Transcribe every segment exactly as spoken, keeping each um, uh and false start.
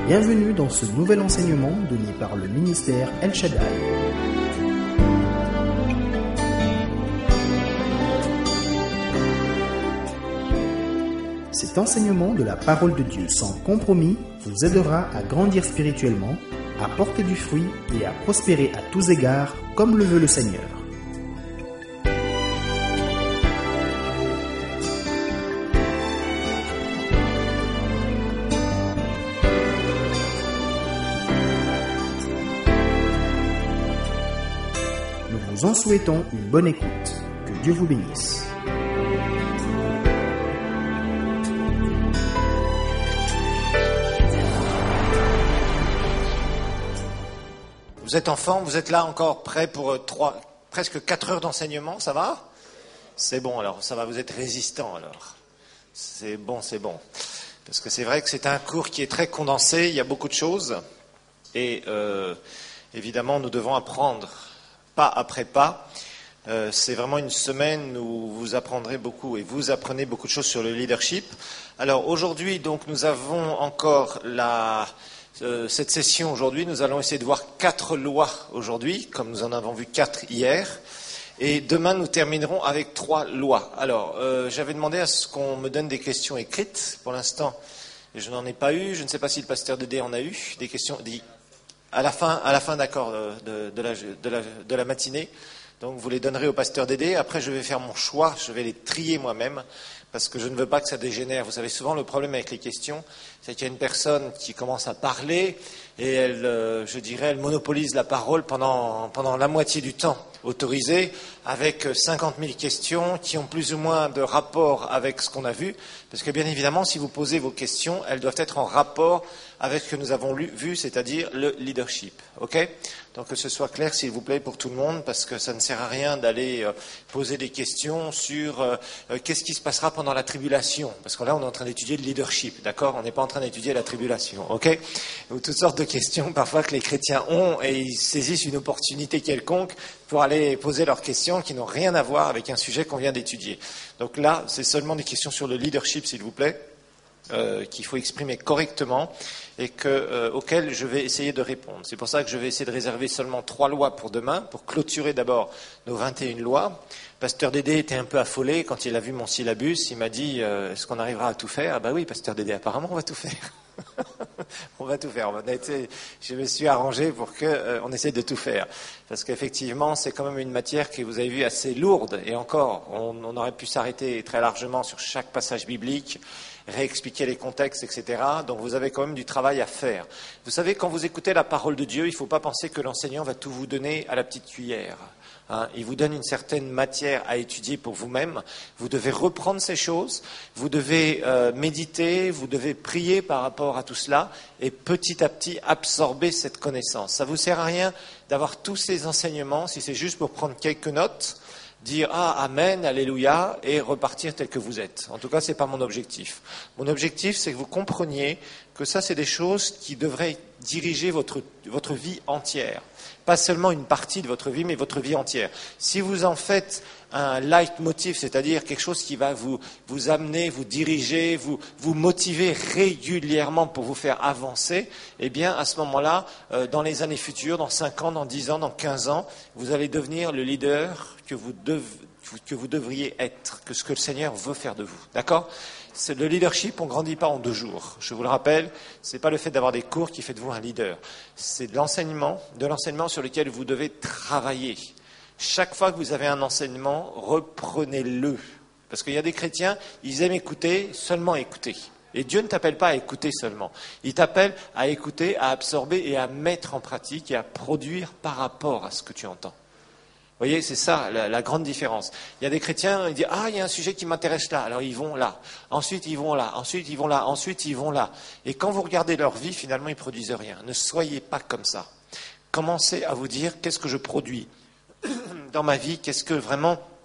Bienvenue dans ce nouvel enseignement donné par le ministère El Shaddai. Cet enseignement de la parole de Dieu sans compromis vous aidera à grandir spirituellement, à porter du fruit et à prospérer à tous égards comme le veut le Seigneur. Nous vous en souhaitons une bonne écoute. Que Dieu vous bénisse. Vous êtes en forme, vous êtes là encore prêts pour trois, presque quatre heures d'enseignement, ça va ? C'est bon alors, ça va, vous êtes résistant alors. C'est bon, c'est bon. Parce que c'est vrai que c'est un cours qui est très condensé, il y a beaucoup de choses. Et euh, évidemment, nous devons apprendre pas après pas. Euh, c'est vraiment une semaine où vous apprendrez beaucoup et vous apprenez beaucoup de choses sur le leadership. Alors aujourd'hui, donc, nous avons encore la... Euh, cette session aujourd'hui, nous allons essayer de voir quatre lois aujourd'hui, comme nous en avons vu quatre hier. Et demain, nous terminerons avec trois lois. Alors, euh, j'avais demandé à ce qu'on me donne des questions écrites. Pour l'instant, je n'en ai pas eu. Je ne sais pas si le pasteur Dédé en a eu. Des questions des... à la fin, à la fin d'accord, de, de, la, de, la, de la matinée. Donc, vous les donnerez au pasteur Dédé. Après, je vais faire mon choix. Je vais les trier moi-même. Parce que je ne veux pas que ça dégénère. Vous savez, souvent, le problème avec les questions, c'est qu'il y a une personne qui commence à parler et elle, euh, je dirais, elle monopolise la parole pendant, pendant la moitié du temps autorisé, avec cinquante mille questions qui ont plus ou moins de rapport avec ce qu'on a vu. Parce que, bien évidemment, si vous posez vos questions, elles doivent être en rapport avec ce que nous avons lu, vu, c'est-à-dire le leadership. OK ? Donc, que ce soit clair, s'il vous plaît, pour tout le monde, parce que ça ne sert à rien d'aller euh, poser des questions sur euh, euh, qu'est-ce qui se passera pendant la tribulation. Parce que là, on est en train d'étudier le leadership, d'accord ? On n'est pas en train d'étudier la tribulation, OK ? Ou toutes sortes de questions, parfois, que les chrétiens ont, et ils saisissent une opportunité quelconque pour aller poser leurs questions qui n'ont rien à voir avec un sujet qu'on vient d'étudier. Donc là, c'est seulement des questions sur le leadership, s'il vous plaît. Euh, qu'il faut exprimer correctement et que, euh, auxquelles je vais essayer de répondre. C'est pour ça que je vais essayer de réserver seulement trois lois pour demain, pour clôturer d'abord nos vingt et une lois. Pasteur Dédé était un peu affolé quand il a vu mon syllabus. Il m'a dit euh, « Est-ce qu'on arrivera à tout faire ?» Ah bah oui, Pasteur Dédé, apparemment on va tout faire. On va tout faire. On a été, je me suis arrangé pour qu'on euh, essaie de tout faire. Parce qu'effectivement, c'est quand même une matière que vous avez vu assez lourde. Et encore, on, on aurait pu s'arrêter très largement sur chaque passage biblique, réexpliquer les contextes, et cetera. Donc vous avez quand même du travail à faire. Vous savez, quand vous écoutez la parole de Dieu, il ne faut pas penser que l'enseignant va tout vous donner à la petite cuillère. Hein, il vous donne une certaine matière à étudier pour vous-même. Vous devez reprendre ces choses, vous devez euh, méditer, vous devez prier par rapport à tout cela et petit à petit absorber cette connaissance. Ça ne vous sert à rien d'avoir tous ces enseignements si c'est juste pour prendre quelques notes, dire « Ah, Amen, Alléluia » et repartir tel que vous êtes. En tout cas, ce n'est pas mon objectif. Mon objectif, c'est que vous compreniez que ça, c'est des choses qui devraient diriger votre, votre vie entière. Pas seulement une partie de votre vie, mais votre vie entière. Si vous en faites un leitmotiv, c'est-à-dire quelque chose qui va vous, vous amener, vous diriger, vous, vous motiver régulièrement pour vous faire avancer, eh bien, à ce moment-là, euh, dans les années futures, dans cinq ans, dans dix ans, dans quinze ans, vous allez devenir le leader que vous, dev, que vous devriez être, que ce que le Seigneur veut faire de vous. D'accord ? C'est le leadership, on ne grandit pas en deux jours. Je vous le rappelle, ce n'est pas le fait d'avoir des cours qui fait de vous un leader. C'est de l'enseignement, de l'enseignement sur lequel vous devez travailler. Chaque fois que vous avez un enseignement, reprenez-le. Parce qu'il y a des chrétiens, ils aiment écouter, seulement écouter. Et Dieu ne t'appelle pas à écouter seulement. Il t'appelle à écouter, à absorber et à mettre en pratique et à produire par rapport à ce que tu entends. Vous voyez, c'est ça la, la grande différence. Il y a des chrétiens, ils disent « Ah, il y a un sujet qui m'intéresse là », alors ils vont là. Ensuite, ils vont là. Ensuite, ils vont là. Ensuite, ils vont là. Et quand vous regardez leur vie, finalement, ils ne produisent rien. Ne soyez pas comme ça. Commencez à vous dire « Qu'est-ce que je produis dans ma vie ? Qu'est-ce que vraiment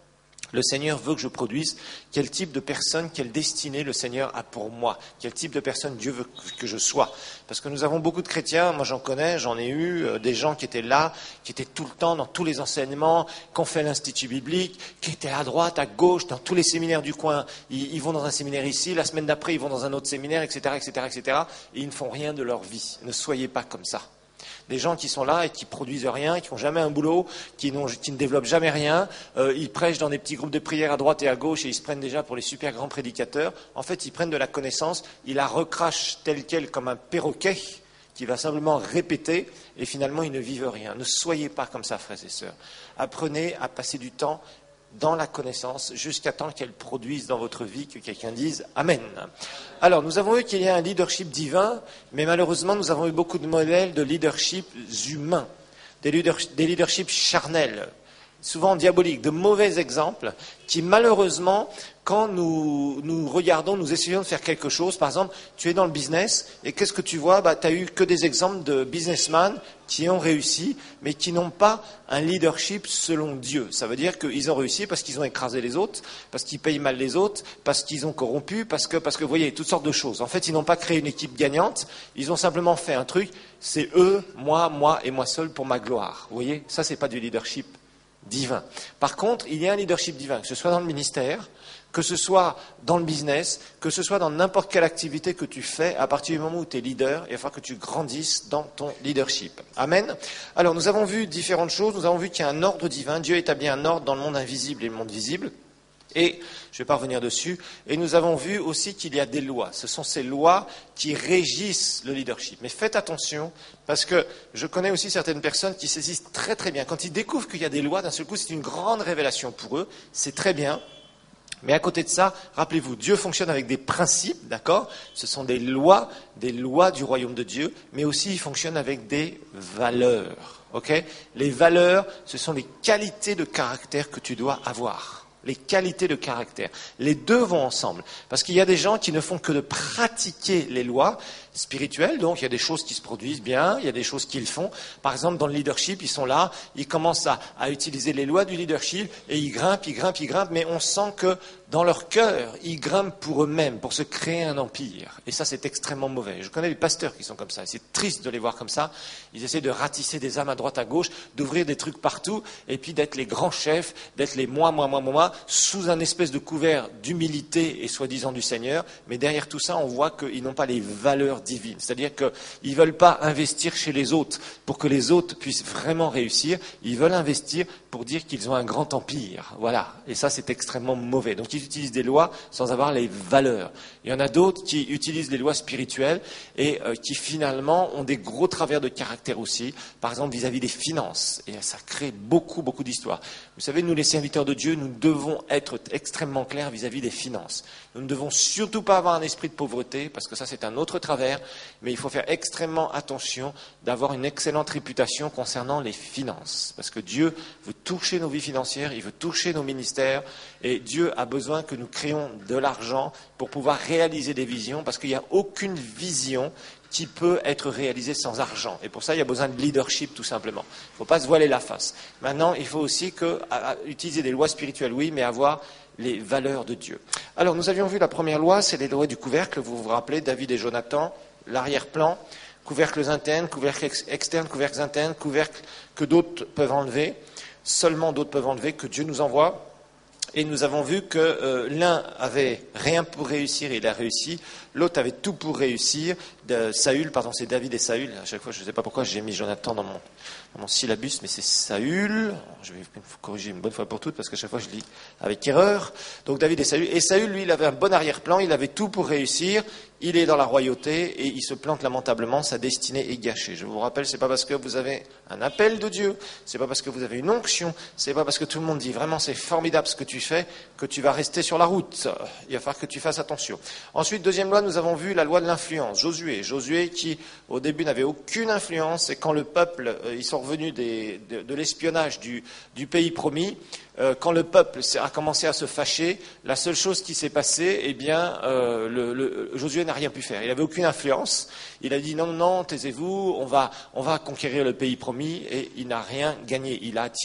Le Seigneur veut que je produise. Quel type de personne, quelle destinée le Seigneur a pour moi? Quel type de personne Dieu veut que je sois? Parce que nous avons beaucoup de chrétiens, moi j'en connais, j'en ai eu, euh, des gens qui étaient là, qui étaient tout le temps dans tous les enseignements, qui ont fait l'Institut biblique, qui étaient à droite, à gauche, dans tous les séminaires du coin. Ils, ils vont dans un séminaire ici, la semaine d'après ils vont dans un autre séminaire, et cetera, et cetera, et cetera. Et ils ne font rien de leur vie. Ne soyez pas comme ça. Des gens qui sont là et qui produisent rien, qui n'ont jamais un boulot, qui, qui ne développent jamais rien, euh, ils prêchent dans des petits groupes de prière à droite et à gauche et ils se prennent déjà pour les super grands prédicateurs. En fait, ils prennent de la connaissance, ils la recrachent telle quelle comme un perroquet qui va simplement répéter et finalement ils ne vivent rien. Ne soyez pas comme ça, frères et sœurs. Apprenez à passer du temps dans la connaissance jusqu'à temps qu'elle produise dans votre vie, que quelqu'un dise « Amen ». Alors, nous avons vu qu'il y a un leadership divin, mais malheureusement, nous avons eu beaucoup de modèles de leadership humains, des, leaders, des leaderships charnels, souvent diaboliques, de mauvais exemples, qui malheureusement, quand nous, nous regardons, nous essayons de faire quelque chose, par exemple, tu es dans le business, et qu'est-ce que tu vois? Bah, tu as eu que des exemples de businessmen qui ont réussi, mais qui n'ont pas un leadership selon Dieu. Ça veut dire qu'ils ont réussi parce qu'ils ont écrasé les autres, parce qu'ils payent mal les autres, parce qu'ils ont corrompu, parce que, parce que, vous voyez, toutes sortes de choses. En fait, ils n'ont pas créé une équipe gagnante, ils ont simplement fait un truc, c'est eux, moi, moi et moi seul pour ma gloire. Vous voyez, ça, c'est pas du leadership divin. Par contre, il y a un leadership divin, que ce soit dans le ministère, que ce soit dans le business, que ce soit dans n'importe quelle activité que tu fais, à partir du moment où tu es leader, il va falloir que tu grandisses dans ton leadership. Amen. Alors, nous avons vu différentes choses. Nous avons vu qu'il y a un ordre divin. Dieu établit un ordre dans le monde invisible et le monde visible. Et, je ne vais pas revenir dessus, et nous avons vu aussi qu'il y a des lois. Ce sont ces lois qui régissent le leadership. Mais faites attention, parce que je connais aussi certaines personnes qui saisissent très très bien. Quand ils découvrent qu'il y a des lois, d'un seul coup, c'est une grande révélation pour eux. C'est très bien. Mais à côté de ça, rappelez-vous, Dieu fonctionne avec des principes, d'accord? Ce sont des lois, des lois du royaume de Dieu, mais aussi il fonctionne avec des valeurs, ok? Les valeurs, ce sont les qualités de caractère que tu dois avoir. Les qualités de caractère. Les deux vont ensemble. Parce qu'il y a des gens qui ne font que de pratiquer les lois spirituelles. Donc, il y a des choses qui se produisent bien, il y a des choses qu'ils font. Par exemple, dans le leadership, ils sont là, ils commencent à, à utiliser les lois du leadership et ils grimpent, ils grimpent, ils grimpent. Mais on sent que dans leur cœur, ils grimpent pour eux-mêmes, pour se créer un empire. Et ça, c'est extrêmement mauvais. Je connais des pasteurs qui sont comme ça. C'est triste de les voir comme ça. Ils essaient de ratisser des âmes à droite, à gauche, d'ouvrir des trucs partout et puis d'être les grands chefs, d'être les moi, moi, moi, moi, sous un espèce de couvert d'humilité et soi-disant du Seigneur, mais derrière tout ça, on voit qu'ils n'ont pas les valeurs divines. C'est-à-dire qu'ils ne veulent pas investir chez les autres pour que les autres puissent vraiment réussir. Ils veulent investir pour dire qu'ils ont un grand empire. Voilà. Et ça, c'est extrêmement mauvais. Donc, ils utilisent des lois sans avoir les valeurs. Il y en a d'autres qui utilisent les lois spirituelles et euh, qui finalement ont des gros travers de caractère aussi. Par exemple, vis-à-vis des finances. Et ça crée beaucoup, beaucoup d'histoires. Vous savez, nous, les serviteurs de Dieu, nous devons être extrêmement clairs vis-à-vis des finances. Nous ne devons surtout pas avoir un esprit de pauvreté, parce que ça c'est un autre travers, mais il faut faire extrêmement attention d'avoir une excellente réputation concernant les finances. Parce que Dieu veut toucher nos vies financières, il veut toucher nos ministères, et Dieu a besoin que nous créions de l'argent pour pouvoir réaliser des visions, parce qu'il n'y a aucune vision qui peut être réalisé sans argent. Et pour ça, il y a besoin de leadership, tout simplement. Il ne faut pas se voiler la face. Maintenant, il faut aussi que, à, à, utiliser des lois spirituelles, oui, mais avoir les valeurs de Dieu. Alors, nous avions vu la première loi, c'est les lois du couvercle. Vous vous rappelez, David et Jonathan, l'arrière-plan, couvercles internes, couvercles ex- externes, couvercles internes, couvercles que d'autres peuvent enlever, seulement d'autres peuvent enlever, que Dieu nous envoie. Et nous avons vu que euh, l'un avait rien pour réussir et il a réussi, l'autre avait tout pour réussir. De Saül, pardon, c'est David et Saül. À chaque fois, je ne sais pas pourquoi j'ai mis Jonathan dans mon, dans mon syllabus, mais c'est Saül. Je vais corriger une bonne fois pour toutes parce qu'à chaque fois, je lis avec erreur. Donc David et Saül. Et Saül, lui, il avait un bon arrière-plan, il avait tout pour réussir. Il est dans la royauté et il se plante lamentablement, sa destinée est gâchée. Je vous rappelle, c'est pas parce que vous avez un appel de Dieu, c'est pas parce que vous avez une onction, c'est pas parce que tout le monde dit vraiment c'est formidable ce que tu fais que tu vas rester sur la route. Il va falloir que tu fasses attention. Ensuite, deuxième loi, nous avons vu la loi de l'influence. Josué, Josué qui au début n'avait aucune influence et quand le peuple, euh, ils sont revenus des, de, de l'espionnage du, du pays promis, euh, quand le peuple a commencé à se fâcher, la seule chose qui s'est passée, eh bien, euh, le, le, Josué n'a rien pu faire. Il n'avait aucune influence. Il a dit non, non, taisez-vous, on va, on va conquérir le pays promis et il n'a rien gagné. Il a attiré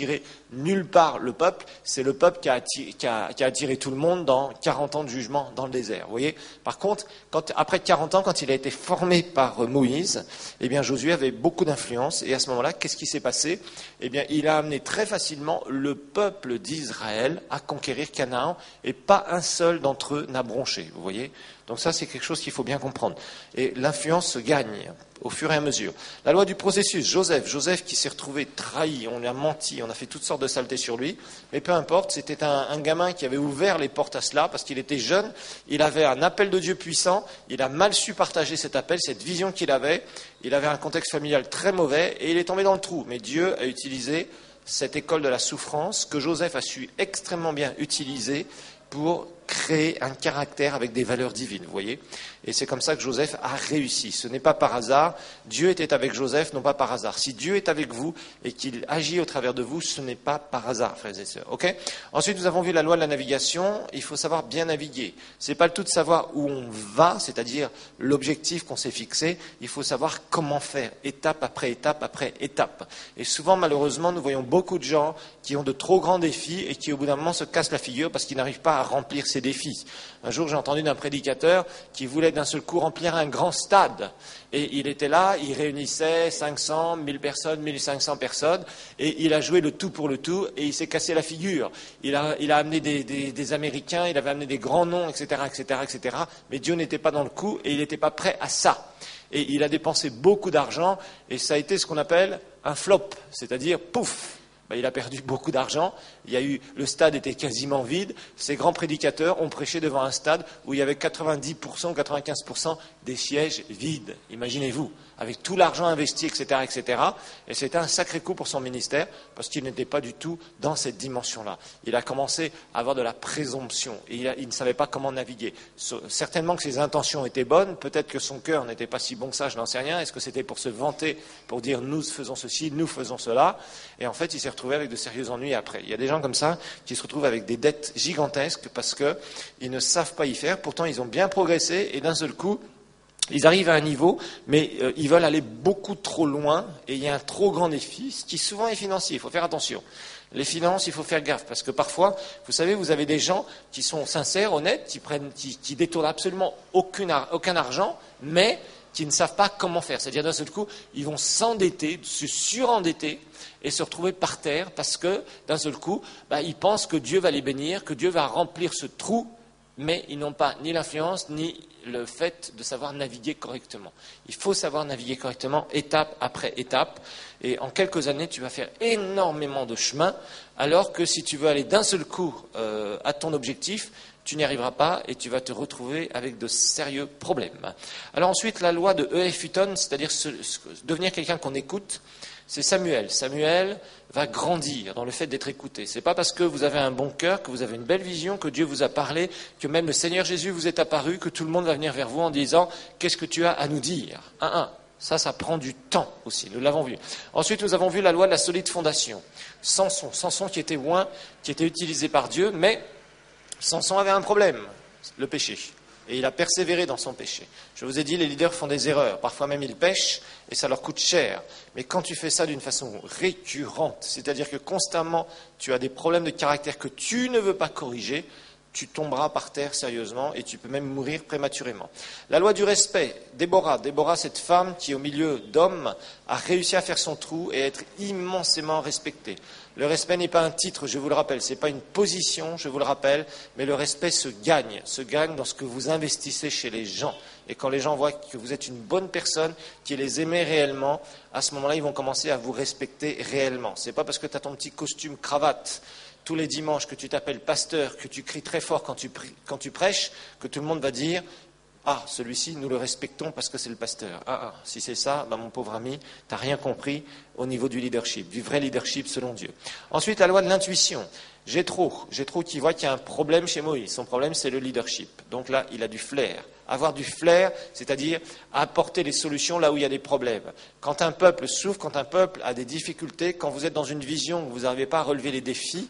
nulle part le peuple, c'est le peuple qui a, attiré, qui, a, qui a attiré tout le monde dans quarante ans de jugement dans le désert. Vous voyez ? Par contre, quand, après quarante ans, quand il a été formé par Moïse, eh bien Josué avait beaucoup d'influence, et à ce moment-là, qu'est-ce qui s'est passé ? Eh bien, il a amené très facilement le peuple d'Israël à conquérir Canaan, et pas un seul d'entre eux n'a bronché, vous voyez ? Donc ça, c'est quelque chose qu'il faut bien comprendre. Et l'influence se gagne au fur et à mesure. La loi du processus, Joseph, Joseph qui s'est retrouvé trahi, on lui a menti, on a fait toutes sortes de saletés sur lui, mais peu importe, c'était un, un gamin qui avait ouvert les portes à cela, parce qu'il était jeune, il avait un appel de Dieu puissant, il a mal su partager cet appel, cette vision qu'il avait, il avait un contexte familial très mauvais, et il est tombé dans le trou. Mais Dieu a utilisé cette école de la souffrance, que Joseph a su extrêmement bien utiliser, pour créer un caractère avec des valeurs divines, vous voyez. Et c'est comme ça que Joseph a réussi. Ce n'est pas par hasard. Dieu était avec Joseph, non pas par hasard. Si Dieu est avec vous et qu'il agit au travers de vous, ce n'est pas par hasard, frères et sœurs. Ok ? Ensuite, nous avons vu la loi de la navigation. Il faut savoir bien naviguer. C'est pas le tout de savoir où on va, c'est-à-dire l'objectif qu'on s'est fixé. Il faut savoir comment faire, étape après étape après étape. Et souvent, malheureusement, nous voyons beaucoup de gens qui ont de trop grands défis et qui, au bout d'un moment, se cassent la figure parce qu'ils n'arrivent pas à remplir ces défis. Un jour, j'ai entendu d'un prédicateur qui voulait d'un seul coup remplir un grand stade. Et il était là, il réunissait cinq cents, mille personnes, mille cinq cents personnes, et il a joué le tout pour le tout, et il s'est cassé la figure. Il a, il a amené des, des, des Américains, il avait amené des grands noms, et cetera, et cetera, et cetera. Mais Dieu n'était pas dans le coup, et il n'était pas prêt à ça. Et il a dépensé beaucoup d'argent, et ça a été ce qu'on appelle un flop, c'est-à-dire, pouf, ben, il a perdu beaucoup d'argent. Il y a eu, le stade était quasiment vide. Ces grands prédicateurs ont prêché devant un stade où il y avait quatre-vingt-dix pour cent, quatre-vingt-quinze pour cent des sièges vides. Imaginez-vous, avec tout l'argent investi, et cetera, et cetera. Et c'était un sacré coup pour son ministère parce qu'il n'était pas du tout dans cette dimension-là. Il a commencé à avoir de la présomption et il, a, il ne savait pas comment naviguer. Certainement que ses intentions étaient bonnes. Peut-être que son cœur n'était pas si bon que ça, je n'en sais rien. Est-ce que c'était pour se vanter, pour dire nous faisons ceci, nous faisons cela? Et en fait, il s'est retrouvé avec de sérieux ennuis après. Il y a des gens comme ça qui se retrouvent avec des dettes gigantesques parce qu'ils ne savent pas y faire. Pourtant, ils ont bien progressé et d'un seul coup, ils arrivent à un niveau, mais euh, ils veulent aller beaucoup trop loin et il y a un trop grand défi, ce qui souvent est financier. Il faut faire attention. Les finances, il faut faire gaffe parce que parfois, vous savez, vous avez des gens qui sont sincères, honnêtes, qui prennent, qui, qui détournent absolument aucune, aucun argent, mais qui ne savent pas comment faire. C'est-à-dire d'un seul coup, ils vont s'endetter, se surendetter et se retrouver par terre parce que d'un seul coup, bah, ils pensent que Dieu va les bénir, que Dieu va remplir ce trou, mais ils n'ont pas ni l'influence ni le fait de savoir naviguer correctement. Il faut savoir naviguer correctement, étape après étape, et en quelques années, tu vas faire énormément de chemin, alors que si tu veux aller d'un seul coup euh, à ton objectif, tu n'y arriveras pas et tu vas te retrouver avec de sérieux problèmes. Alors ensuite, la loi de E F Hutton, c'est-à-dire se, se, devenir quelqu'un qu'on écoute, c'est Samuel. Samuel va grandir dans le fait d'être écouté. Ce n'est pas parce que vous avez un bon cœur, que vous avez une belle vision, que Dieu vous a parlé, que même le Seigneur Jésus vous est apparu, que tout le monde va venir vers vous en disant « Qu'est-ce que tu as à nous dire ?» Un, un. Ça, ça prend du temps aussi, nous l'avons vu. Ensuite, nous avons vu la loi de la solide fondation. Samson, Samson qui était loin, qui était utilisé par Dieu, mais Samson avait un problème, le péché. Et il a persévéré dans son péché. Je vous ai dit, les leaders font des erreurs. Parfois même, ils pêchent et ça leur coûte cher. Mais quand tu fais ça d'une façon récurrente, c'est-à-dire que constamment, tu as des problèmes de caractère que tu ne veux pas corriger, tu tomberas par terre sérieusement et tu peux même mourir prématurément. La loi du respect, Déborah. Déborah, cette femme qui, au milieu d'hommes, a réussi à faire son trou et à être immensément respectée. Le respect n'est pas un titre, je vous le rappelle, ce n'est pas une position, je vous le rappelle, mais le respect se gagne, se gagne dans ce que vous investissez chez les gens. Et quand les gens voient que vous êtes une bonne personne, qui les aimez réellement, à ce moment-là, ils vont commencer à vous respecter réellement. Ce n'est pas parce que tu as ton petit costume cravate tous les dimanches, que tu t'appelles pasteur, que tu cries très fort quand tu, quand tu prêches, que tout le monde va dire « Ah, celui-ci, nous le respectons parce que c'est le pasteur. » Ah, ah, si c'est ça, bah, mon pauvre ami, tu n'as rien compris au niveau du leadership, du vrai leadership selon Dieu. Ensuite, la loi de l'intuition. Jéthro, Jéthro qui voit qu'il y a un problème chez Moïse. Son problème, c'est le leadership. Donc là, il a du flair. Avoir du flair, c'est-à-dire apporter les solutions là où il y a des problèmes. Quand un peuple souffre, quand un peuple a des difficultés, quand vous êtes dans une vision où vous n'arrivez pas à relever les défis,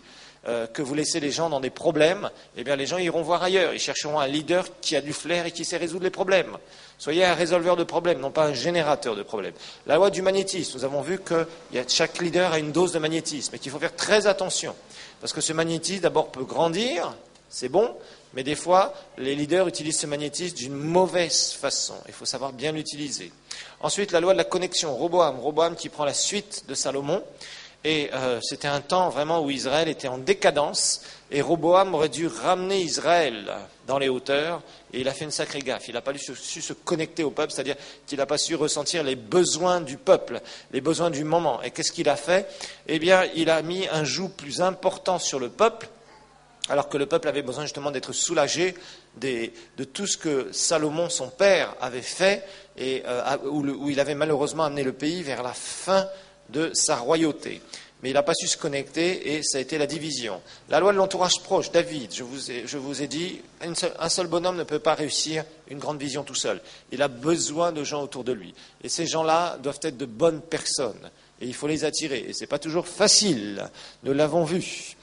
euh, que vous laissez les gens dans des problèmes, eh bien les gens iront voir ailleurs. Ils chercheront un leader qui a du flair et qui sait résoudre les problèmes. Soyez un résolveur de problèmes, non pas un générateur de problèmes. La loi du magnétisme, nous avons vu que chaque leader a une dose de magnétisme et qu'il faut faire très attention. Parce que ce magnétisme, d'abord, peut grandir, c'est bon, mais des fois, les leaders utilisent ce magnétisme d'une mauvaise façon. Il faut savoir bien l'utiliser. Ensuite, la loi de la connexion, Roboam. Roboam qui prend la suite de Salomon. Et euh, c'était un temps vraiment où Israël était en décadence. Et Roboam aurait dû ramener Israël dans les hauteurs. Et il a fait une sacrée gaffe. Il n'a pas su, su se connecter au peuple, c'est-à-dire qu'il n'a pas su ressentir les besoins du peuple, les besoins du moment. Et qu'est-ce qu'il a fait? Eh bien, il a mis un joug plus important sur le peuple, alors que le peuple avait besoin justement d'être soulagé des, de tout ce que Salomon, son père, avait fait, et euh, où, le, où il avait malheureusement amené le pays vers la fin de sa royauté. Mais il n'a pas su se connecter et ça a été la division. La loi de l'entourage proche, David, je vous ai, je vous ai dit, une seule, un seul bonhomme ne peut pas réussir une grande vision tout seul. Il a besoin de gens autour de lui. Et ces gens-là doivent être de bonnes personnes. Et il faut les attirer. Et ce n'est pas toujours facile. Nous l'avons vu.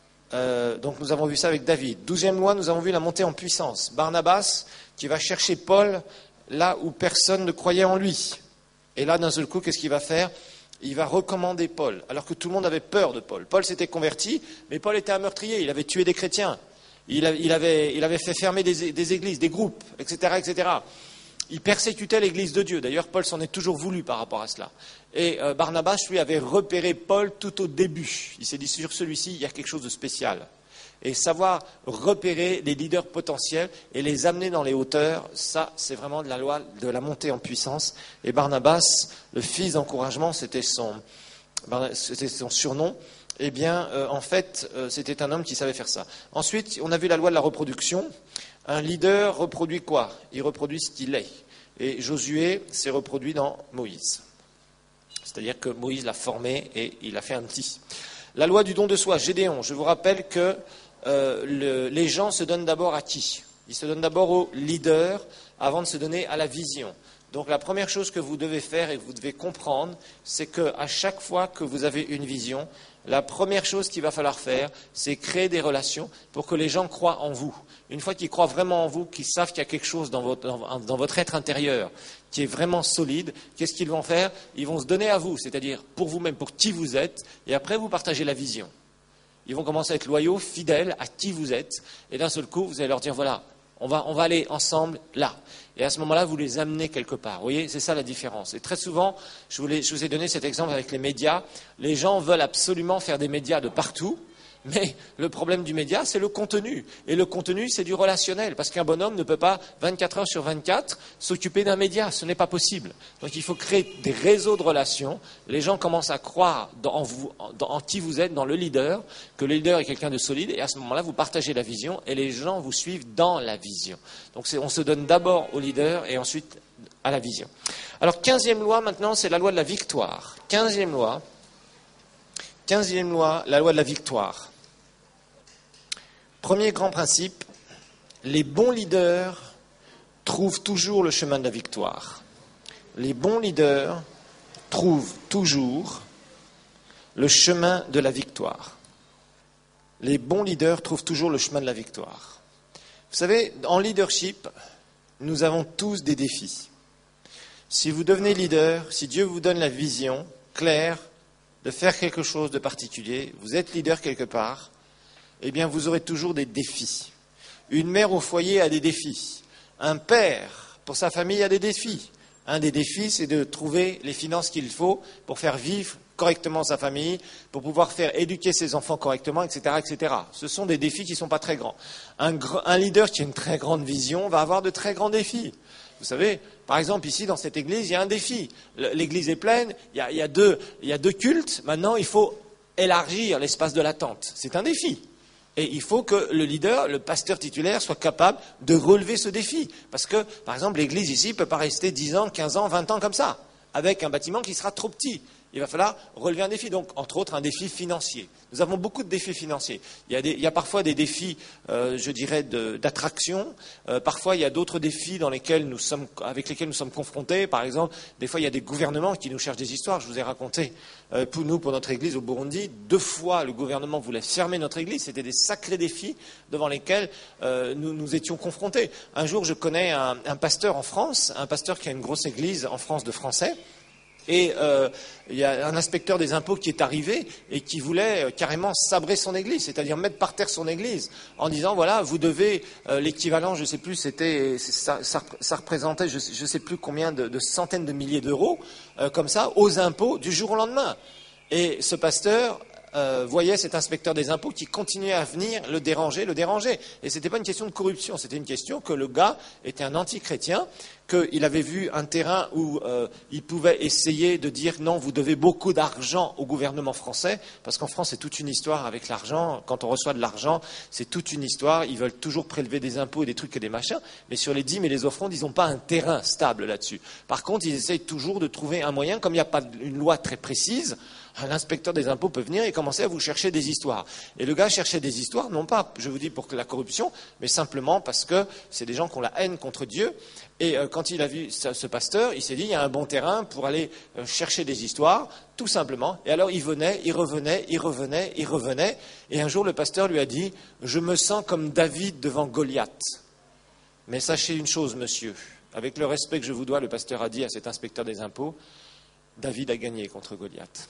Euh, donc nous avons vu ça avec David. Douzième loi, nous avons vu la montée en puissance. Barnabas qui va chercher Paul là où personne ne croyait en lui. Et là, d'un seul coup, qu'est-ce qu'il va faire? Il va recommander Paul, alors que tout le monde avait peur de Paul. Paul s'était converti, mais Paul était un meurtrier, il avait tué des chrétiens, il, a, il, avait, il avait fait fermer des, des églises, des groupes, et cetera, et cetera. Il persécutait l'église de Dieu. D'ailleurs, Paul s'en est toujours voulu par rapport à cela. Et euh, Barnabas, lui, avait repéré Paul tout au début. Il s'est dit, sur celui-ci, il y a quelque chose de spécial. Et savoir repérer les leaders potentiels et les amener dans les hauteurs, ça, c'est vraiment de la loi de la montée en puissance. Et Barnabas, le fils d'encouragement, c'était son, c'était son surnom. Eh bien, euh, en fait, euh, c'était un homme qui savait faire ça. Ensuite, on a vu la loi de la reproduction. Un leader reproduit quoi? Il reproduit ce qu'il est. Et Josué s'est reproduit dans Moïse. C'est-à-dire que Moïse l'a formé et il a fait un petit. La loi du don de soi, Gédéon. Je vous rappelle que euh, le, les gens se donnent d'abord à qui? Ils se donnent d'abord au leader avant de se donner à la vision. Donc la première chose que vous devez faire et que vous devez comprendre, c'est qu'à chaque fois que vous avez une vision, la première chose qu'il va falloir faire, c'est créer des relations pour que les gens croient en vous. Une fois qu'ils croient vraiment en vous, qu'ils savent qu'il y a quelque chose dans votre, dans, dans votre être intérieur qui est vraiment solide, qu'est-ce qu'ils vont faire? Ils vont se donner à vous, c'est-à-dire pour vous-même, pour qui vous êtes, et après vous partagez la vision. Ils vont commencer à être loyaux, fidèles à qui vous êtes, et d'un seul coup, vous allez leur dire, voilà, on va, on va aller ensemble là. Et à ce moment-là, vous les amenez quelque part. Vous voyez, c'est ça la différence. Et très souvent, je vous, je vous ai donné cet exemple avec les médias. Les gens veulent absolument faire des médias de partout, mais le problème du média, c'est le contenu. Et le contenu, c'est du relationnel, parce qu'un bonhomme ne peut pas, vingt-quatre heures sur vingt-quatre, s'occuper d'un média. Ce n'est pas possible. Donc il faut créer des réseaux de relations. Les gens commencent à croire dans, en, vous, dans, en qui vous êtes, dans le leader, que le leader est quelqu'un de solide, et à ce moment-là, vous partagez la vision, et les gens vous suivent dans la vision. Donc c'est, on se donne d'abord au leader, et ensuite à la vision. Alors, quinzième loi, maintenant, c'est la loi de la victoire. Quinzième loi, quinzième loi, la loi de la victoire. Premier grand principe, les bons leaders trouvent toujours le chemin de la victoire. Les bons leaders trouvent toujours le chemin de la victoire. Les bons leaders trouvent toujours le chemin de la victoire. Vous savez, en leadership, nous avons tous des défis. Si vous devenez leader, si Dieu vous donne la vision claire de faire quelque chose de particulier, vous êtes leader quelque part, eh bien vous aurez toujours des défis. Une mère au foyer a des défis. Un père, pour sa famille, a des défis. Un des défis, c'est de trouver les finances qu'il faut pour faire vivre correctement sa famille, pour pouvoir faire éduquer ses enfants correctement, et cetera, et cetera. Ce sont des défis qui ne sont pas très grands. Un, un leader qui a une très grande vision va avoir de très grands défis. Vous savez, par exemple, ici, dans cette église, il y a un défi. L'église est pleine, il y a, il y a deux, il y a deux cultes. Maintenant, il faut élargir l'espace de l'attente. C'est un défi. Et il faut que le leader, le pasteur titulaire, soit capable de relever ce défi. Parce que, par exemple, l'église ici ne peut pas rester dix ans, quinze ans, vingt ans comme ça, avec un bâtiment qui sera trop petit. il va falloir relever un défi. Donc, entre autres, un défi financier. Nous avons beaucoup de défis financiers. Il y a, des, il y a parfois des défis, euh, je dirais, de, d'attraction. Euh, parfois, il y a d'autres défis dans lesquels nous sommes, avec lesquels nous sommes confrontés. Par exemple, des fois, il y a des gouvernements qui nous cherchent des histoires. Je vous ai raconté, euh, pour nous, pour notre église au Burundi, deux fois, le gouvernement voulait fermer notre église. C'était des sacrés défis devant lesquels euh, nous, nous étions confrontés. Un jour, je connais un, un pasteur en France, un pasteur qui a une grosse église en France de Français. Et euh, il y a un inspecteur des impôts qui est arrivé et qui voulait euh, carrément sabrer son église, c'est-à-dire mettre par terre son église, en disant voilà, vous devez euh, l'équivalent, je ne sais plus, c'était ça, ça, ça représentait, je ne sais plus combien de, de centaines de milliers d'euros, euh, comme ça, aux impôts du jour au lendemain. Et ce pasteur euh, voyait cet inspecteur des impôts qui continuait à venir le déranger, le déranger. Et ce n'était pas une question de corruption, c'était une question que le gars était un anti-chrétien, qu'il avait vu un terrain où euh, il pouvait essayer de dire non, vous devez beaucoup d'argent au gouvernement français, parce qu'en France c'est toute une histoire avec l'argent, quand on reçoit de l'argent, c'est toute une histoire, ils veulent toujours prélever des impôts et des trucs et des machins, mais sur les dîmes et les offrandes, ils n'ont pas un terrain stable là-dessus. Par contre, ils essayent toujours de trouver un moyen, comme il n'y a pas une loi très précise, l'inspecteur des impôts peut venir et commencer à vous chercher des histoires. Et le gars cherchait des histoires, non pas, je vous dis, pour la corruption, mais simplement parce que c'est des gens qui ont la haine contre Dieu. Et euh, quand il a vu ce, ce pasteur, il s'est dit, il y a un bon terrain pour aller euh, chercher des histoires, tout simplement. Et alors il venait, il revenait, il revenait, il revenait. Et un jour, le pasteur lui a dit, je me sens comme David devant Goliath. Mais sachez une chose, monsieur, avec le respect que je vous dois, le pasteur a dit à cet inspecteur des impôts, David a gagné contre Goliath.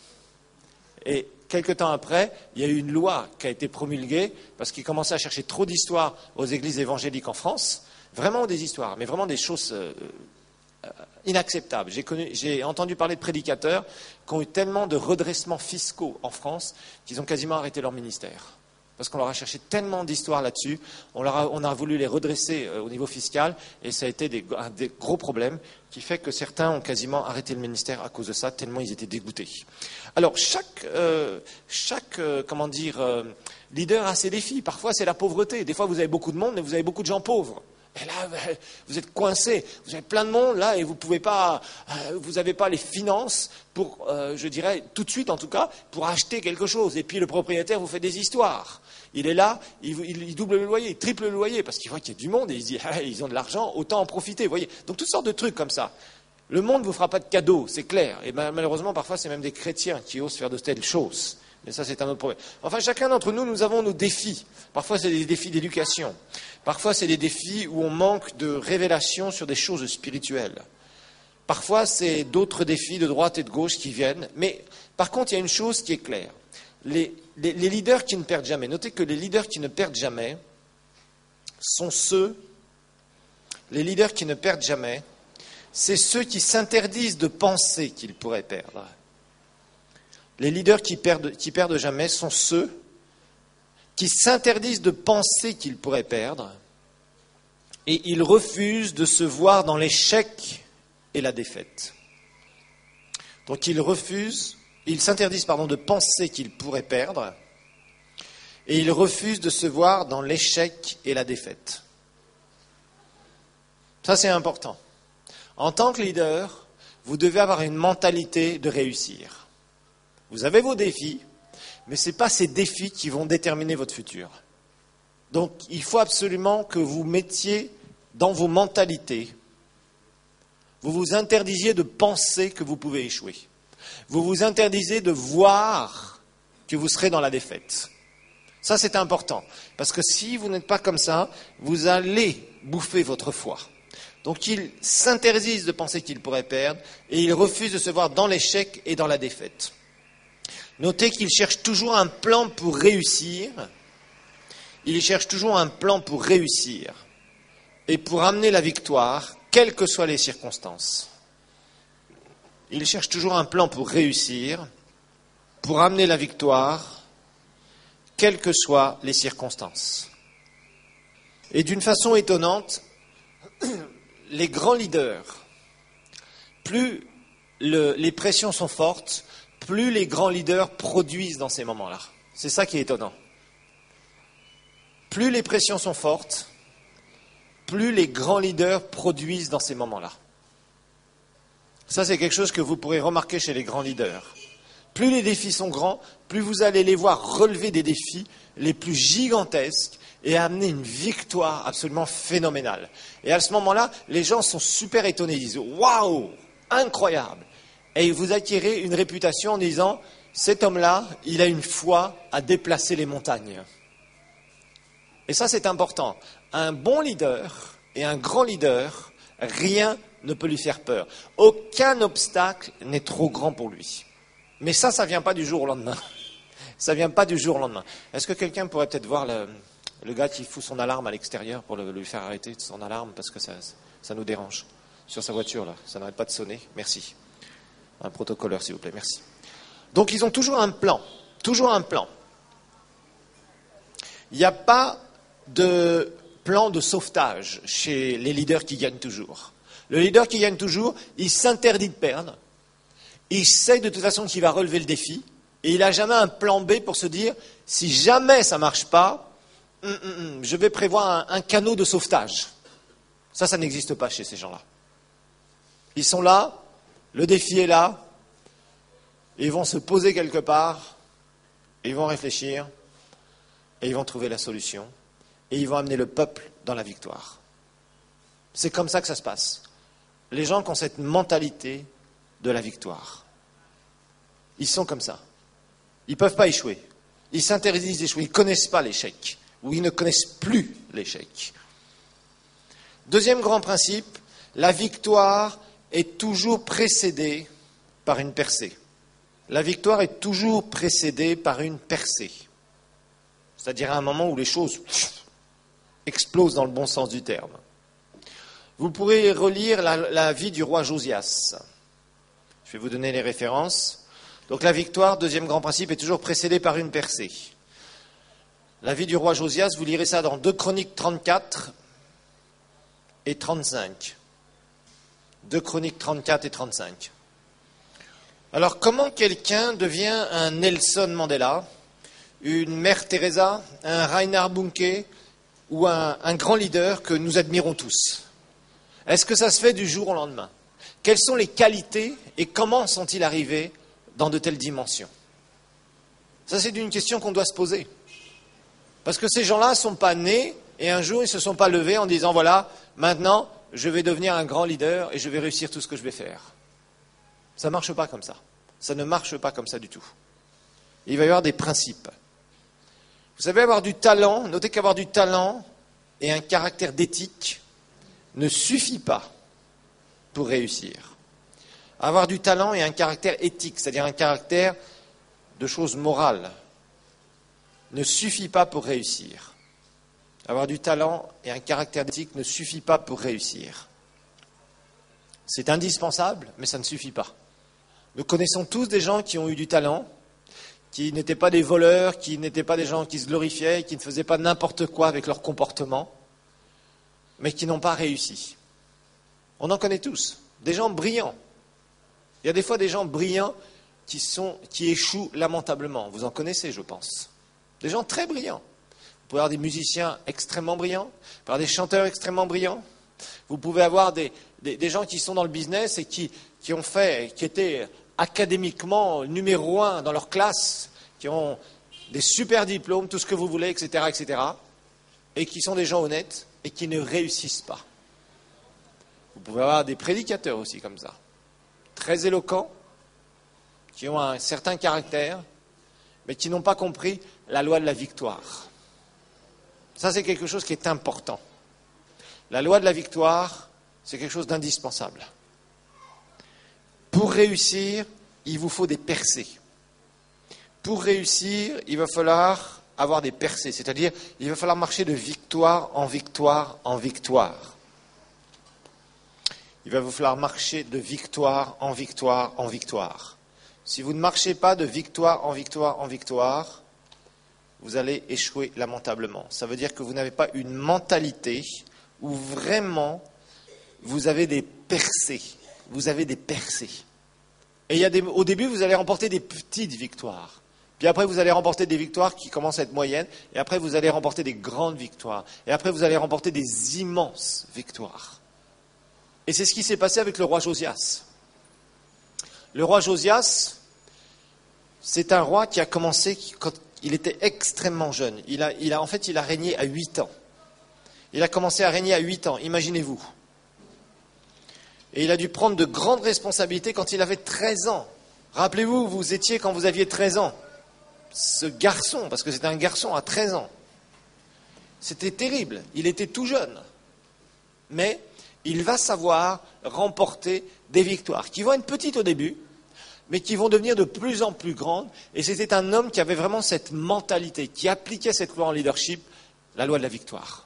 Et quelque temps après, il y a eu une loi qui a été promulguée parce qu'il commençait à chercher trop d'histoires aux églises évangéliques en France, vraiment des histoires, mais vraiment des choses euh, euh, inacceptables. J'ai, connu, j'ai entendu parler de prédicateurs qui ont eu tellement de redressements fiscaux en France qu'ils ont quasiment arrêté leur ministère. Parce qu'on leur a cherché tellement d'histoires là-dessus, on, leur a, on a voulu les redresser euh, au niveau fiscal, et ça a été des, un des gros problèmes qui fait que certains ont quasiment arrêté le ministère à cause de ça, tellement ils étaient dégoûtés. Alors, chaque, euh, chaque euh, comment dire, euh, leader a ses défis. Parfois, c'est la pauvreté. Des fois, vous avez beaucoup de monde, mais vous avez beaucoup de gens pauvres. Et là, vous êtes coincés. Vous avez plein de monde, là, et vous pouvez pas, euh, vous n'avez pas les finances pour, euh, je dirais, tout de suite, en tout cas, pour acheter quelque chose. Et puis, le propriétaire vous fait des histoires. Il est là, il, il double le loyer, il triple le loyer, parce qu'il voit qu'il y a du monde, et il se dit, ah, ils ont de l'argent, autant en profiter, vous voyez. Donc, toutes sortes de trucs comme ça. Le monde ne vous fera pas de cadeaux, c'est clair. Et ben, malheureusement, parfois, c'est même des chrétiens qui osent faire de telles choses. Mais ça, c'est un autre problème. Enfin, chacun d'entre nous, nous avons nos défis. Parfois, c'est des défis d'éducation. Parfois, c'est des défis où on manque de révélation sur des choses spirituelles. Parfois, c'est d'autres défis de droite et de gauche qui viennent. Mais par contre, il y a une chose qui est claire. Les, les, les leaders qui ne perdent jamais, notez que les leaders qui ne perdent jamais sont ceux, les leaders qui ne perdent jamais, c'est ceux qui s'interdisent de penser qu'ils pourraient perdre. Les leaders qui perdent, qui perdent jamais sont ceux qui s'interdisent de penser qu'ils pourraient perdre et ils refusent de se voir dans l'échec et la défaite. Donc ils refusent, ils s'interdisent pardon, de penser qu'ils pourraient perdre et ils refusent de se voir dans l'échec et la défaite. Ça, c'est important. En tant que leader, vous devez avoir une mentalité de réussir. Vous avez vos défis, mais ce n'est pas ces défis qui vont déterminer votre futur. Donc, il faut absolument que vous mettiez dans vos mentalités, vous vous interdisiez de penser que vous pouvez échouer. Vous vous interdisez de voir que vous serez dans la défaite. Ça, c'est important. Parce que si vous n'êtes pas comme ça, vous allez bouffer votre foi. Donc, ils s'interdisent de penser qu'ils pourraient perdre et ils refusent de se voir dans l'échec et dans la défaite. Notez qu'ils cherchent toujours un plan pour réussir. Ils cherchent toujours un plan pour réussir et pour amener la victoire, quelles que soient les circonstances. Ils cherchent toujours un plan pour réussir, pour amener la victoire, quelles que soient les circonstances. Et d'une façon étonnante, les grands leaders, plus le, les pressions sont fortes, plus les grands leaders produisent dans ces moments-là. C'est ça qui est étonnant. Plus les pressions sont fortes, plus les grands leaders produisent dans ces moments-là. Ça, c'est quelque chose que vous pourrez remarquer chez les grands leaders. Plus les défis sont grands, plus vous allez les voir relever des défis les plus gigantesques et amener une victoire absolument phénoménale. Et à ce moment-là, les gens sont super étonnés, ils disent « Waouh, incroyable !» Et vous acquérez une réputation en disant « Cet homme-là, il a une foi à déplacer les montagnes. » Et ça, c'est important. Un bon leader et un grand leader, rien ne peut lui faire peur. Aucun obstacle n'est trop grand pour lui. Mais ça, ça ne vient pas du jour au lendemain. Ça ne vient pas du jour au lendemain. Est-ce que quelqu'un pourrait peut-être voir le, le gars qui fout son alarme à l'extérieur pour le, lui faire arrêter de son alarme parce que ça, ça nous dérange sur sa voiture, là. Ça n'arrête pas de sonner. Merci. Un protocoleur, s'il vous plaît. Merci. Donc, ils ont toujours un plan. Toujours un plan. Il n'y a pas de plan de sauvetage chez les leaders qui gagnent toujours. Le leader qui gagne toujours, il s'interdit de perdre. Il sait de toute façon qu'il va relever le défi et il n'a jamais un plan B pour se dire si jamais ça ne marche pas, hum, hum, hum, je vais prévoir un, un canot de sauvetage. Ça, ça n'existe pas chez ces gens-là. Ils sont là, le défi est là, ils vont se poser quelque part, ils vont réfléchir et ils vont trouver la solution et ils vont amener le peuple dans la victoire. C'est comme ça que ça se passe. Les gens qui ont cette mentalité de la victoire. Ils sont comme ça. Ils ne peuvent pas échouer. Ils s'interdisent d'échouer. Ils ne connaissent pas l'échec. Ou ils ne connaissent plus l'échec. Deuxième grand principe, la victoire est toujours précédée par une percée. La victoire est toujours précédée par une percée. C'est-à-dire à un moment où les choses explosent dans le bon sens du terme. Vous pourrez relire la, la vie du roi Josias. Je vais vous donner les références. Donc la victoire, deuxième grand principe, est toujours précédée par une percée. La vie du roi Josias, vous lirez ça dans deux Chroniques trente-quatre et trente-cinq. deux Chroniques trente-quatre et trente-cinq. Alors comment quelqu'un devient un Nelson Mandela, une Mère Teresa, un Reinhard Bonnke ou un, un grand leader que nous admirons tous? Est-ce que ça se fait du jour au lendemain? Quelles sont les qualités et comment sont-ils arrivés dans de telles dimensions? Ça, c'est une question qu'on doit se poser. Parce que ces gens-là ne sont pas nés et un jour, ils ne se sont pas levés en disant, voilà, maintenant, je vais devenir un grand leader et je vais réussir tout ce que je vais faire. Ça ne marche pas comme ça. Ça ne marche pas comme ça du tout. Il va y avoir des principes. Vous savez, avoir du talent, notez qu'avoir du talent et un caractère d'éthique ne suffit pas pour réussir. Avoir du talent et un caractère éthique, c'est-à-dire un caractère de choses morales, ne suffit pas pour réussir. Avoir du talent et un caractère éthique ne suffit pas pour réussir. C'est indispensable, mais ça ne suffit pas. Nous connaissons tous des gens qui ont eu du talent, qui n'étaient pas des voleurs, qui n'étaient pas des gens qui se glorifiaient, qui ne faisaient pas n'importe quoi avec leur comportement, mais qui n'ont pas réussi. On en connaît tous, des gens brillants. Il y a des fois des gens brillants qui, sont, qui échouent lamentablement. Vous en connaissez, je pense. Des gens très brillants. Vous pouvez avoir des musiciens extrêmement brillants, vous pouvez avoir des chanteurs extrêmement brillants. Vous pouvez avoir des, des, des gens qui sont dans le business et qui, qui ont fait, qui étaient académiquement numéro un dans leur classe, qui ont des super diplômes, tout ce que vous voulez, et cetera, et cetera, et qui sont des gens honnêtes et qui ne réussissent pas. Vous pouvez avoir des prédicateurs aussi comme ça, très éloquents, qui ont un certain caractère, mais qui n'ont pas compris la loi de la victoire. Ça, c'est quelque chose qui est important. La loi de la victoire, c'est quelque chose d'indispensable. Pour réussir, il vous faut des percées. Pour réussir, il va falloir avoir des percées, c'est-à-dire il va falloir marcher de victoire en victoire en victoire. Il va vous falloir marcher de victoire en victoire en victoire. Si vous ne marchez pas de victoire en victoire en victoire, vous allez échouer lamentablement. Ça veut dire que vous n'avez pas une mentalité où vraiment vous avez des percées. Vous avez des percées. Et il y a des, au début, vous allez remporter des petites victoires. Puis après, vous allez remporter des victoires qui commencent à être moyennes. Et après, vous allez remporter des grandes victoires. Et après, vous allez remporter des immenses victoires. Et c'est ce qui s'est passé avec le roi Josias. Le roi Josias, c'est un roi qui a commencé quand il était extrêmement jeune. Il a, il a, en fait, il a régné à huit ans. Il a commencé à régner à huit ans, imaginez-vous. Et il a dû prendre de grandes responsabilités quand il avait treize ans. Rappelez-vous, vous étiez quand vous aviez treize ans. Ce garçon, parce que c'était un garçon à treize ans, c'était terrible. Il était tout jeune. Mais il va savoir remporter des victoires qui vont être petites au début, mais qui vont devenir de plus en plus grandes. Et c'était un homme qui avait vraiment cette mentalité, qui appliquait cette loi en leadership, la loi de la victoire.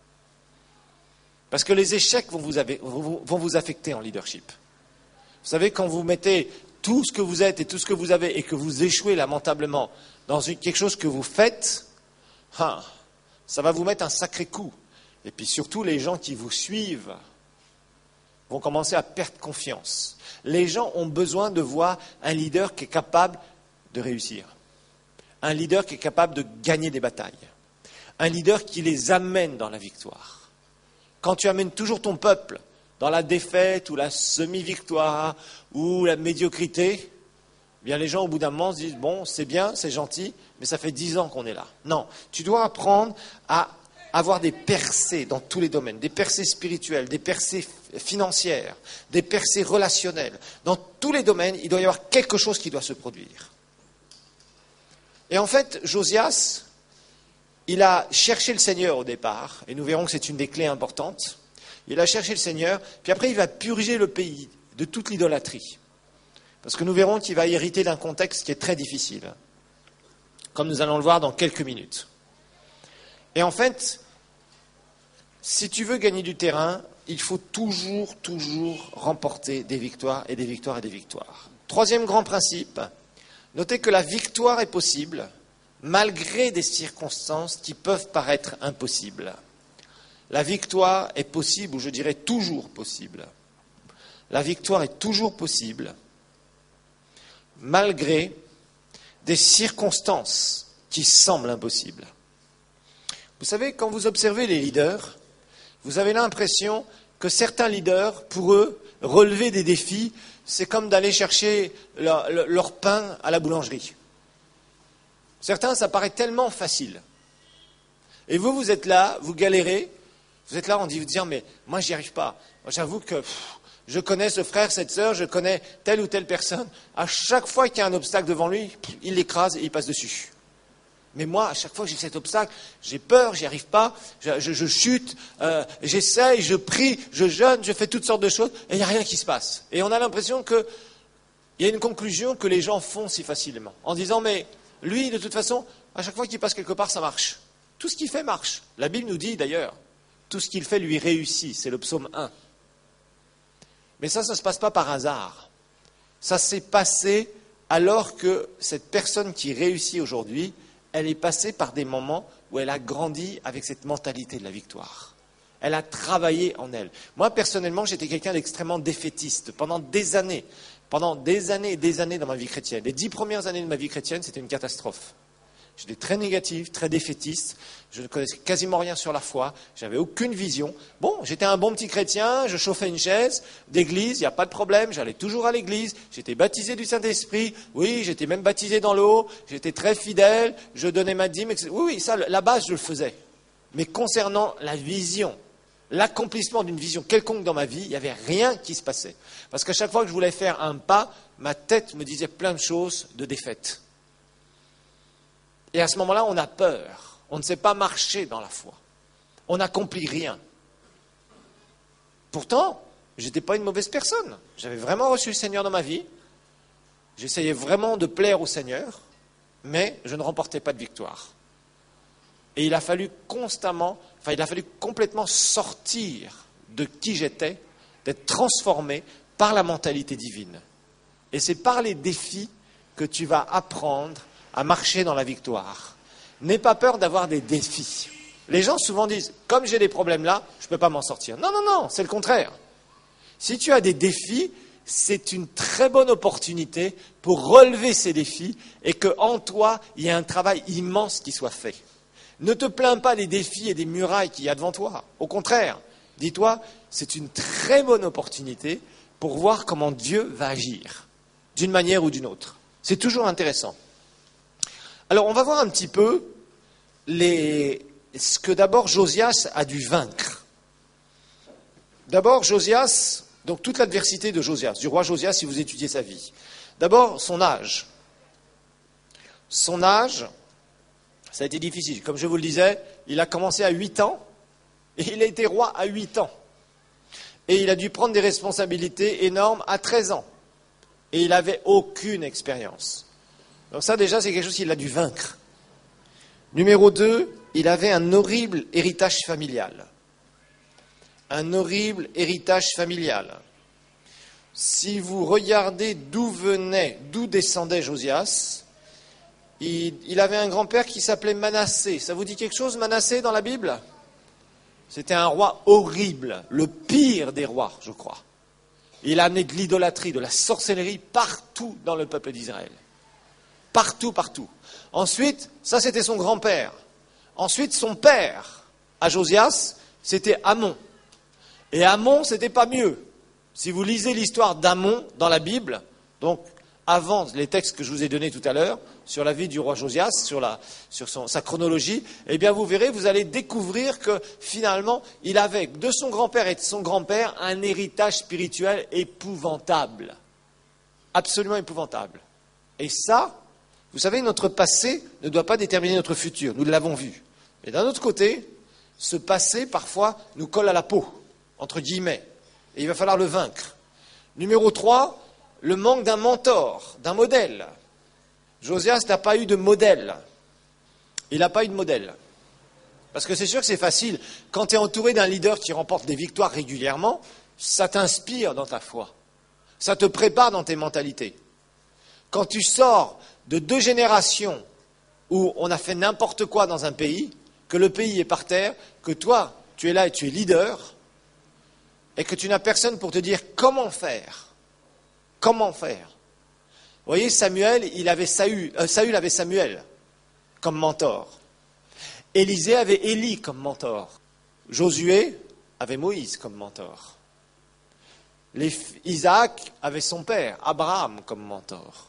Parce que les échecs vont vous, avez, vont vous affecter en leadership. Vous savez, quand vous mettez tout ce que vous êtes et tout ce que vous avez et que vous échouez lamentablement dans une, quelque chose que vous faites, hein, ça va vous mettre un sacré coup. Et puis surtout, les gens qui vous suivent vont commencer à perdre confiance. Les gens ont besoin de voir un leader qui est capable de réussir. Un leader qui est capable de gagner des batailles. Un leader qui les amène dans la victoire. Quand tu amènes toujours ton peuple dans la défaite ou la semi-victoire ou la médiocrité, eh bien les gens au bout d'un moment se disent « bon, c'est bien, c'est gentil, mais ça fait dix ans qu'on est là ». Non, tu dois apprendre à avoir des percées dans tous les domaines, des percées spirituelles, des percées financières, des percées relationnelles. Dans tous les domaines, il doit y avoir quelque chose qui doit se produire. Et en fait, Josias, il a cherché le Seigneur au départ, et nous verrons que c'est une des clés importantes. Il a cherché le Seigneur, puis après il va purger le pays de toute l'idolâtrie. Parce que nous verrons qu'il va hériter d'un contexte qui est très difficile, comme nous allons le voir dans quelques minutes. Et en fait, si tu veux gagner du terrain, il faut toujours, toujours remporter des victoires et des victoires et des victoires. Troisième grand principe, notez que la victoire est possible malgré des circonstances qui peuvent paraître impossibles. La victoire est possible, ou je dirais toujours possible. La victoire est toujours possible malgré des circonstances qui semblent impossibles. Vous savez, quand vous observez les leaders, vous avez l'impression que certains leaders, pour eux, relever des défis, c'est comme d'aller chercher leur, leur pain à la boulangerie. Certains, ça paraît tellement facile. Et vous, vous êtes là, vous galérez, vous êtes là en disant, mais moi, j'y arrive pas. Moi, j'avoue que pff, je connais ce frère, cette sœur, je connais telle ou telle personne. À chaque fois qu'il y a un obstacle devant lui, pff, il l'écrase et il passe dessus. Mais moi, à chaque fois que j'ai cet obstacle, j'ai peur, j'y arrive pas, je, je, je chute, euh, j'essaye, je prie, je jeûne, je fais toutes sortes de choses, et il n'y a rien qui se passe. Et on a l'impression qu'il y a une conclusion que les gens font si facilement, en disant, mais lui, de toute façon, à chaque fois qu'il passe quelque part, ça marche. Tout ce qu'il fait marche. La Bible nous dit d'ailleurs, tout ce qu'il fait lui réussit, c'est le psaume un. Mais ça, ça ne se passe pas par hasard. Ça s'est passé alors que cette personne qui réussit aujourd'hui, elle est passée par des moments où elle a grandi avec cette mentalité de la victoire. Elle a travaillé en elle. Moi, personnellement, j'étais quelqu'un d'extrêmement défaitiste pendant des années. Pendant des années et des années dans ma vie chrétienne. Les dix premières années de ma vie chrétienne, c'était une catastrophe. J'étais très négatif, très défaitiste. Je ne connaissais quasiment rien sur la foi. J'avais aucune vision. Bon, j'étais un bon petit chrétien. Je chauffais une chaise d'église. Il n'y a pas de problème. J'allais toujours à l'église. J'étais baptisé du Saint-Esprit. Oui, j'étais même baptisé dans l'eau. J'étais très fidèle. Je donnais ma dîme. et cetera. Oui, oui, ça, la base, je le faisais. Mais concernant la vision, l'accomplissement d'une vision quelconque dans ma vie, il n'y avait rien qui se passait. Parce qu'à chaque fois que je voulais faire un pas, ma tête me disait plein de choses de défaite. Et à ce moment-là, on a peur. On ne sait pas marcher dans la foi. On n'accomplit rien. Pourtant, je n'étais pas une mauvaise personne. J'avais vraiment reçu le Seigneur dans ma vie. J'essayais vraiment de plaire au Seigneur, mais je ne remportais pas de victoire. Et il a fallu constamment, enfin il a fallu complètement sortir de qui j'étais, d'être transformé par la mentalité divine. Et c'est par les défis que tu vas apprendre à marcher dans la victoire. N'aie pas peur d'avoir des défis. Les gens souvent disent, comme j'ai des problèmes là, je ne peux pas m'en sortir. Non, non, non, c'est le contraire. Si tu as des défis, c'est une très bonne opportunité pour relever ces défis et qu'en toi, il y ait un travail immense qui soit fait. Ne te plains pas des défis et des murailles qu'il y a devant toi. Au contraire, dis-toi, c'est une très bonne opportunité pour voir comment Dieu va agir. d'une manière ou d'une autre. C'est toujours intéressant. Alors, on va voir un petit peu les... ce que d'abord Josias a dû vaincre. D'abord, Josias, donc toute l'adversité de Josias, du roi Josias, si vous étudiez sa vie. D'abord, son âge. Son âge, ça a été difficile. Comme je vous le disais, il a commencé à huit ans et il a été roi à huit ans. Et il a dû prendre des responsabilités énormes à treize ans. Et il n'avait aucune expérience. Donc ça, déjà, c'est quelque chose qu'il a dû vaincre. Numéro deux, il avait un horrible héritage familial. Un horrible héritage familial. Si vous regardez d'où venait, d'où descendait Josias, il, il avait un grand-père qui s'appelait Manassé. Ça vous dit quelque chose, Manassé, dans la Bible ? C'était un roi horrible, le pire des rois, je crois. Il a amené de l'idolâtrie, de la sorcellerie partout dans le peuple d'Israël. Partout, partout. Ensuite, ça c'était son grand-père. Ensuite, son père, à Josias, c'était Amon. Et Amon, c'était pas mieux. Si vous lisez l'histoire d'Amon dans la Bible, donc avant les textes que je vous ai donnés tout à l'heure, sur la vie du roi Josias, sur, la, sur son, sa chronologie, eh bien vous verrez, vous allez découvrir que finalement, il avait de son grand-père et de son grand-père un héritage spirituel épouvantable. Absolument épouvantable. Et ça, vous savez, notre passé ne doit pas déterminer notre futur, nous l'avons vu. Mais d'un autre côté, ce passé, parfois, nous colle à la peau, entre guillemets, et il va falloir le vaincre. Numéro trois, le manque d'un mentor, d'un modèle. Josias n'a pas eu de modèle. Il n'a pas eu de modèle. Parce que c'est sûr que c'est facile. Quand tu es entouré d'un leader qui remporte des victoires régulièrement, ça t'inspire dans ta foi. Ça te prépare dans tes mentalités. Quand tu sors de deux générations où on a fait n'importe quoi dans un pays, que le pays est par terre, que toi, tu es là et tu es leader, et que tu n'as personne pour te dire comment faire. Comment faire ? Vous voyez, Samuel, il avait Saül, euh, Saül avait Samuel comme mentor. Élisée avait Élie comme mentor. Josué avait Moïse comme mentor. Les, Isaac avait son père, Abraham, comme mentor.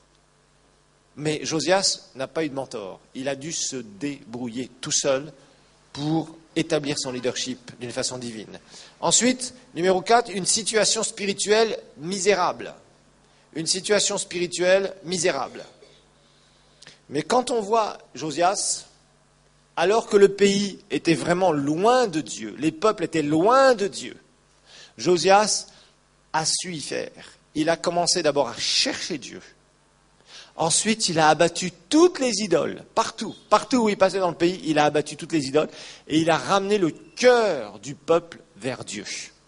Mais Josias n'a pas eu de mentor. Il a dû se débrouiller tout seul pour établir son leadership d'une façon divine. Ensuite, numéro quatre, une situation spirituelle misérable. Une situation spirituelle misérable. Mais quand on voit Josias, alors que le pays était vraiment loin de Dieu, les peuples étaient loin de Dieu, Josias a su y faire. Il a commencé d'abord à chercher Dieu. Ensuite, il a abattu toutes les idoles, partout, partout où il passait dans le pays, il a abattu toutes les idoles et il a ramené le cœur du peuple vers Dieu.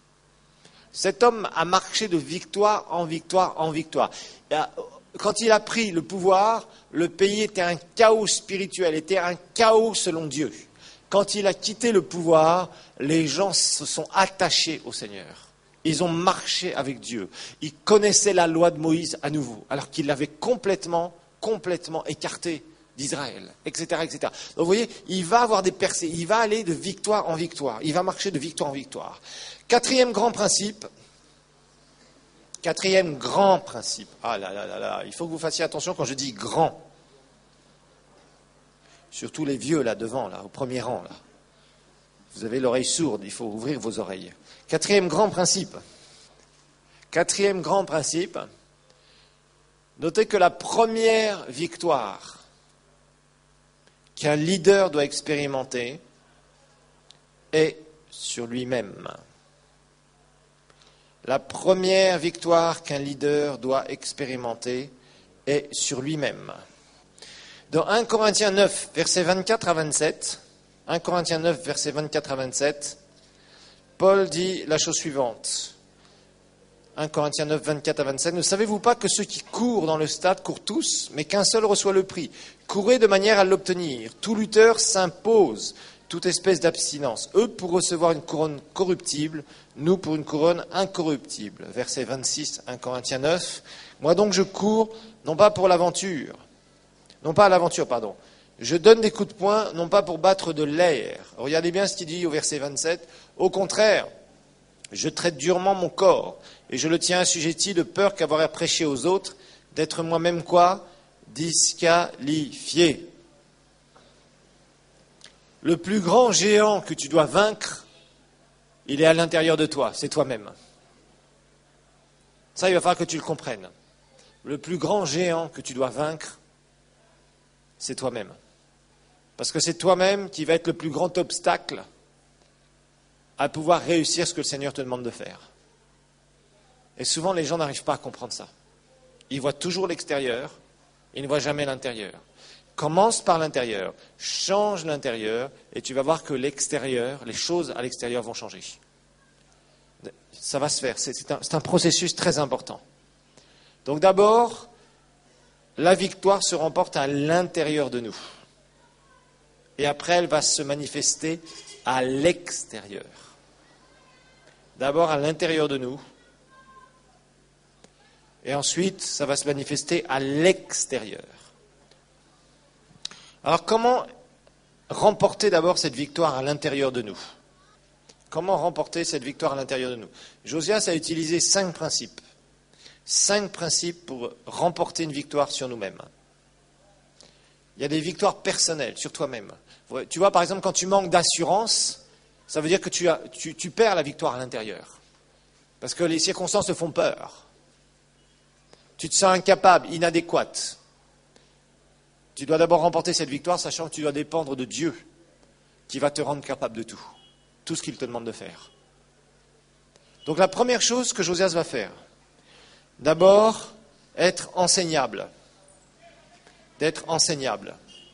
Cet homme a marché de victoire en victoire en victoire. Quand il a pris le pouvoir, le pays était un chaos spirituel, était un chaos selon Dieu. Quand il a quitté le pouvoir, les gens se sont attachés au Seigneur. Ils ont marché avec Dieu. Ils connaissaient la loi de Moïse à nouveau, alors qu'il l'avait complètement, complètement écarté d'Israël, et cetera, et cetera. Donc vous voyez, il va avoir des percées, il va aller de victoire en victoire, il va marcher de victoire en victoire. Quatrième grand principe, quatrième grand principe, ah là là là là, il faut que vous fassiez attention quand je dis grand. Surtout les vieux là devant, là, au premier rang, là. Vous avez l'oreille sourde, il faut ouvrir vos oreilles. Quatrième grand principe. Quatrième grand principe. Notez que la première victoire qu'un leader doit expérimenter est sur lui-même. La première victoire qu'un leader doit expérimenter est sur lui-même. Dans un Corinthiens neuf, versets vingt-quatre à vingt-sept, un Corinthiens neuf, versets vingt-quatre à vingt-sept, Paul dit la chose suivante. un Corinthiens neuf, vingt-quatre à vingt-sept. Ne savez-vous pas que ceux qui courent dans le stade courent tous, mais qu'un seul reçoit le prix ? Courez de manière à l'obtenir. Tout lutteur s'impose toute espèce d'abstinence. Eux pour recevoir une couronne corruptible, nous pour une couronne incorruptible. Verset vingt-six, un Corinthiens neuf. Moi donc je cours, non pas pour l'aventure, non pas à l'aventure, pardon. Je donne des coups de poing, non pas pour battre de l'air. Regardez bien ce qu'il dit au verset vingt-sept. Au contraire, je traite durement mon corps, et je le tiens assujetti de peur qu'avoir à prêcher aux autres, d'être moi-même quoi? Disqualifié. Le plus grand géant que tu dois vaincre, il est à l'intérieur de toi, c'est toi-même. Ça, il va falloir que tu le comprennes. Le plus grand géant que tu dois vaincre, c'est toi-même. Parce que c'est toi-même qui va être le plus grand obstacle à pouvoir réussir ce que le Seigneur te demande de faire. Et souvent, les gens n'arrivent pas à comprendre ça. Ils voient toujours l'extérieur, ils ne voient jamais l'intérieur. Commence par l'intérieur, change l'intérieur, et tu vas voir que l'extérieur, les choses à l'extérieur vont changer. Ça va se faire, c'est, c'est, un, c'est un processus très important. Donc d'abord, la victoire se remporte à l'intérieur de nous. Et après, elle va se manifester à l'extérieur. D'abord à l'intérieur de nous. Et ensuite, ça va se manifester à l'extérieur. Alors, comment remporter d'abord cette victoire à l'intérieur de nous? Comment remporter cette victoire à l'intérieur de nous? Josias a utilisé cinq principes. Cinq principes pour remporter une victoire sur nous-mêmes. Il y a des victoires personnelles sur toi-même. Tu vois, par exemple, quand tu manques d'assurance, ça veut dire que tu, as, tu, tu perds la victoire à l'intérieur. Parce que les circonstances te font peur. Tu te sens incapable, inadéquate. Tu dois d'abord remporter cette victoire, sachant que tu dois dépendre de Dieu, qui va te rendre capable de tout. Tout ce qu'il te demande de faire. Donc la première chose que Josias va faire, d'abord, être enseignable. D'être enseignable.